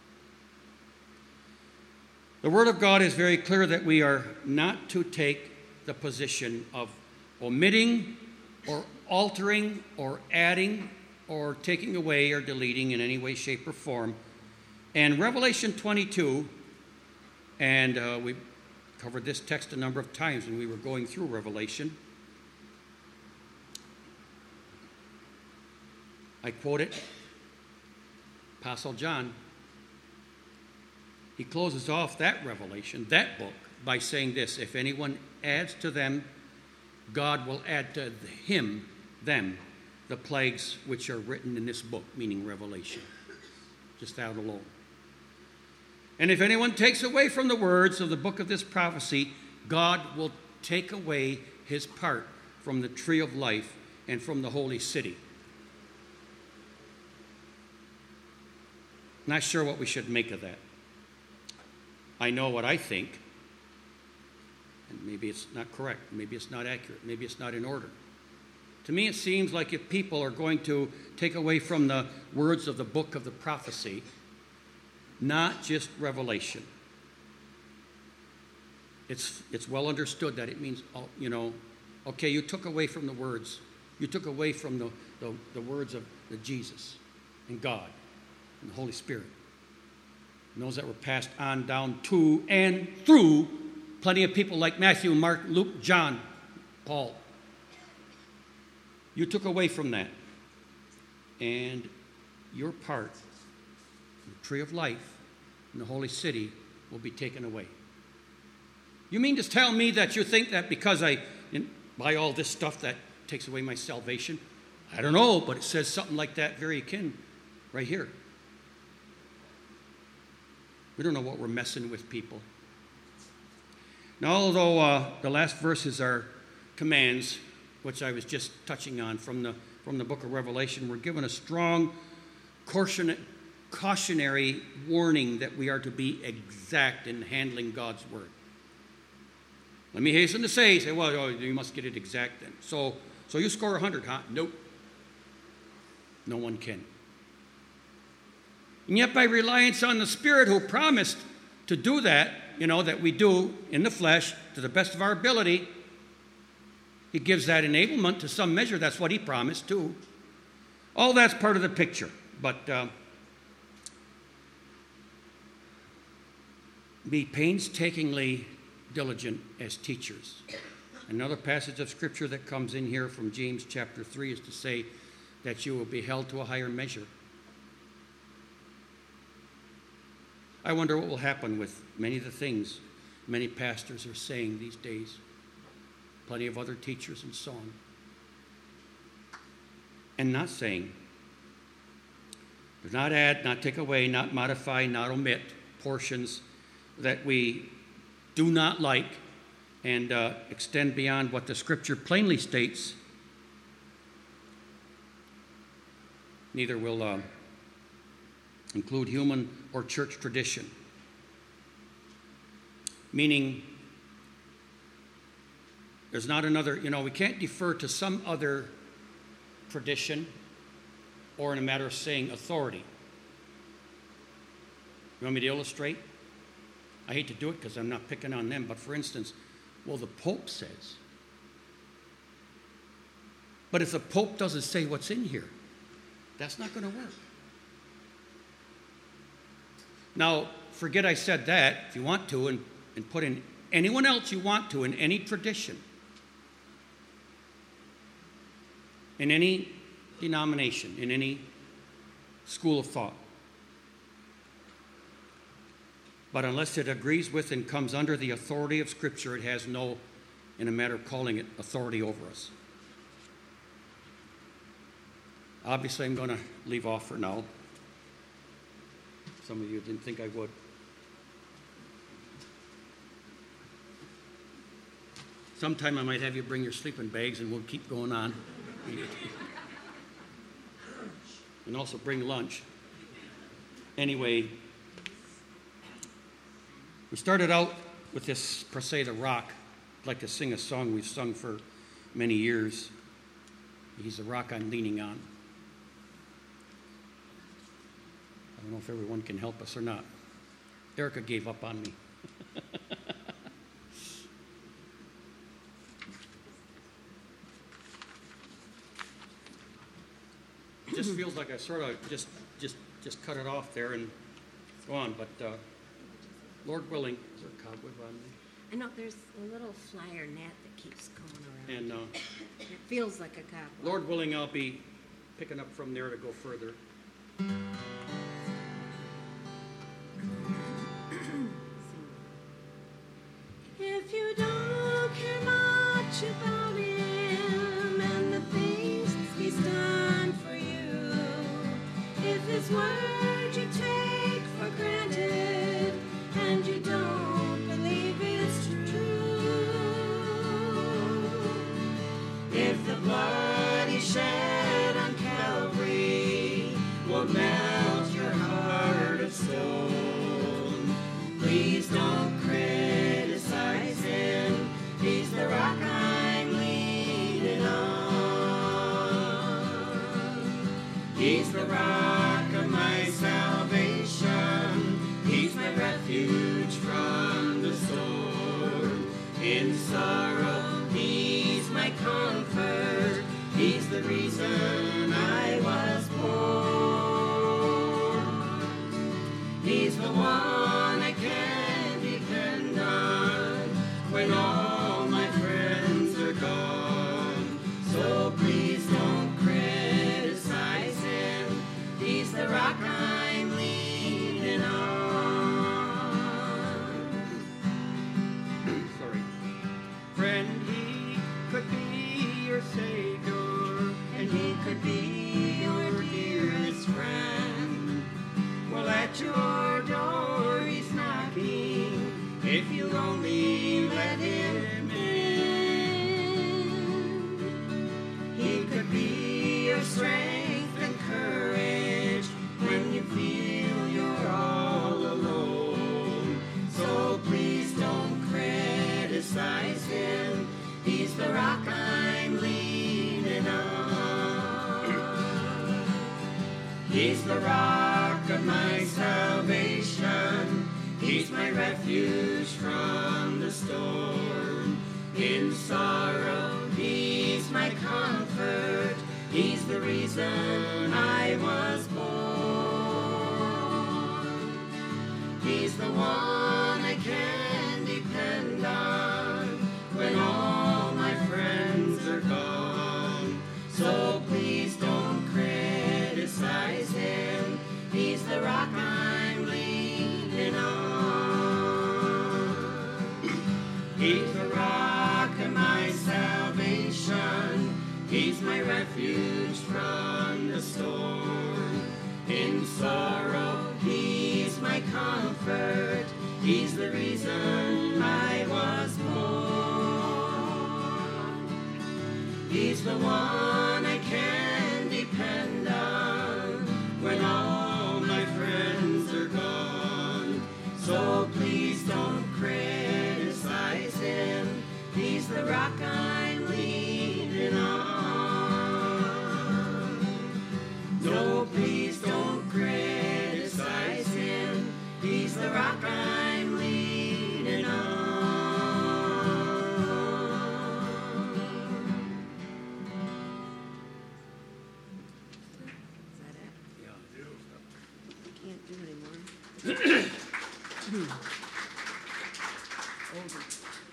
The Word of God is very clear that we are not to take the position of omitting or altering or adding or taking away or deleting in any way, shape, or form. And Revelation 22, and we covered this text a number of times when we were going through Revelation. I quote it. Apostle John, he closes off that revelation, that book, by saying this: if anyone adds to them, God will add to them, the plagues which are written in this book, meaning Revelation. Just that alone. And if anyone takes away from the words of the book of this prophecy, God will take away his part from the tree of life and from the holy city. Not sure what we should make of that. I know what I think, and maybe it's not correct, maybe it's not accurate, maybe it's not in order. To me, it seems like if people are going to take away from the words of the book of the prophecy, not just Revelation, it's well understood that it means, okay, you took away from the words, you took away from the words of the Jesus and God and the Holy Spirit, and those that were passed on down to and through plenty of people like Matthew, Mark, Luke, John, Paul. You took away from that, and your part, the tree of life and the holy city, will be taken away. You mean to tell me that you think that because I buy all this stuff that takes away my salvation? I don't know, but it says something like that very akin right here. We don't know what we're messing with, people. Now, although the last verses are commands, which I was just touching on from the book of Revelation, we're given a strong cautionary warning that we are to be exact in handling God's word. Let me hasten to say, well, you must get it exact then. So you score 100, huh? Nope. No one can. And yet by reliance on the Spirit who promised to do that, that we do in the flesh to the best of our ability, he gives that enablement to some measure. That's what he promised too. All that's part of the picture. But be painstakingly diligent as teachers. Another passage of Scripture that comes in here from James chapter 3 is to say that you will be held to a higher measure. I wonder what will happen with many of the things many pastors are saying these days. Plenty of other teachers and so on. And not saying. Do not add, not take away, not modify, not omit portions that we do not like and extend beyond what the Scripture plainly states. Neither will include human or church tradition. Meaning, there's not another, we can't defer to some other tradition or in a matter of saying authority. You want me to illustrate? I hate to do it because I'm not picking on them, but for instance, the Pope says. But if the Pope doesn't say what's in here, that's not going to work. Now, forget I said that, if you want to, and put in anyone else you want to in any tradition, in any denomination, in any school of thought. But unless it agrees with and comes under the authority of Scripture, it has no, in a matter of calling it, authority over us. Obviously, I'm going to leave off for now. Some of you didn't think I would. Sometime I might have you bring your sleeping bags and we'll keep going on. And also bring lunch. Anyway, we started out with this per se the rock. I'd like to sing a song we've sung for many years. He's the rock I'm leaning on. I don't know if everyone can help us or not. Erica gave up on me. It just feels like I sort of just cut it off there and go on. But Lord willing, is there a cobweb on me? I know there's a little flyer net that keeps going around. And it feels like a cobweb. Lord willing, I'll be picking up from there to go further. If you don't care much about him and the things he's done for you, if his word you take for granted and you don't believe it's true, if the blood he shed on Calvary will melt your heart of stone, please don't criticize him. He's the rock I'm leaning on. He's the rock of my salvation. He's my refuge from the storm. In sorrow, he's my comfort. He's the reason I was born. He's the one I can depend on when all my friends are gone. So please don't criticize him. He's the rock I'm leaning on. Sorry. Friend, he could be your Savior, And he could be your dearest friend. well, at your door he's knocking, if you'll only let him in. He could be your strength and courage when you feel you're all alone. So please don't criticize him. He's the rock I'm leaning on. He's the rock of my salvation. He's my refuge from the storm. In sorrow, he's my comfort. He's the reason I was born. He's the one I can depend on when all my friends are gone. So please don't criticize him. He's the rock I'm leaning on. He's the rock of my salvation. He's my refuge from the storm. In sorrow, he's my comfort. He's the reason I was born. He's the one I can depend on when all my friends are gone. So please don't criticize him. He's the rock I'm leaning on. No, please don't criticize him. He's the rock I'm leaning on. Is that it? Yeah. I can't do anymore. Over.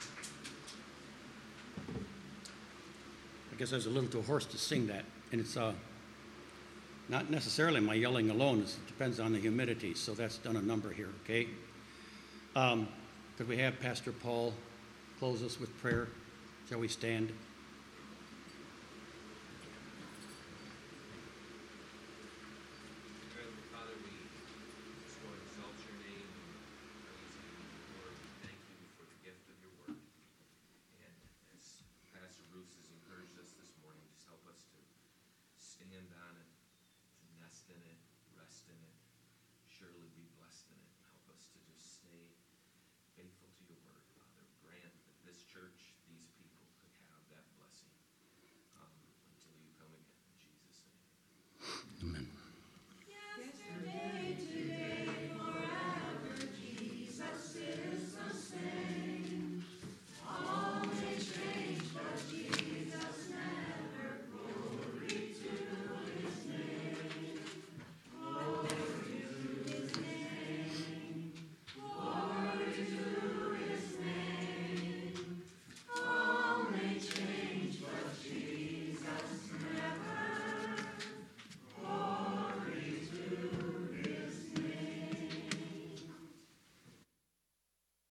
I guess I was a little too hoarse to sing that. And it's not necessarily my yelling alone. It depends on the humidity. So that's done a number here, okay? Could we have Pastor Paul close us with prayer? Shall we stand? Father, we just want to exalt your name and praise you. Lord, we thank you for the gift of your word. And as Pastor Bruce has encouraged us this morning, just help us to stand on it, to nest in it, rest in it, surely be blessed in it. Help us to just stay faithful to your word, Father. Grant that this church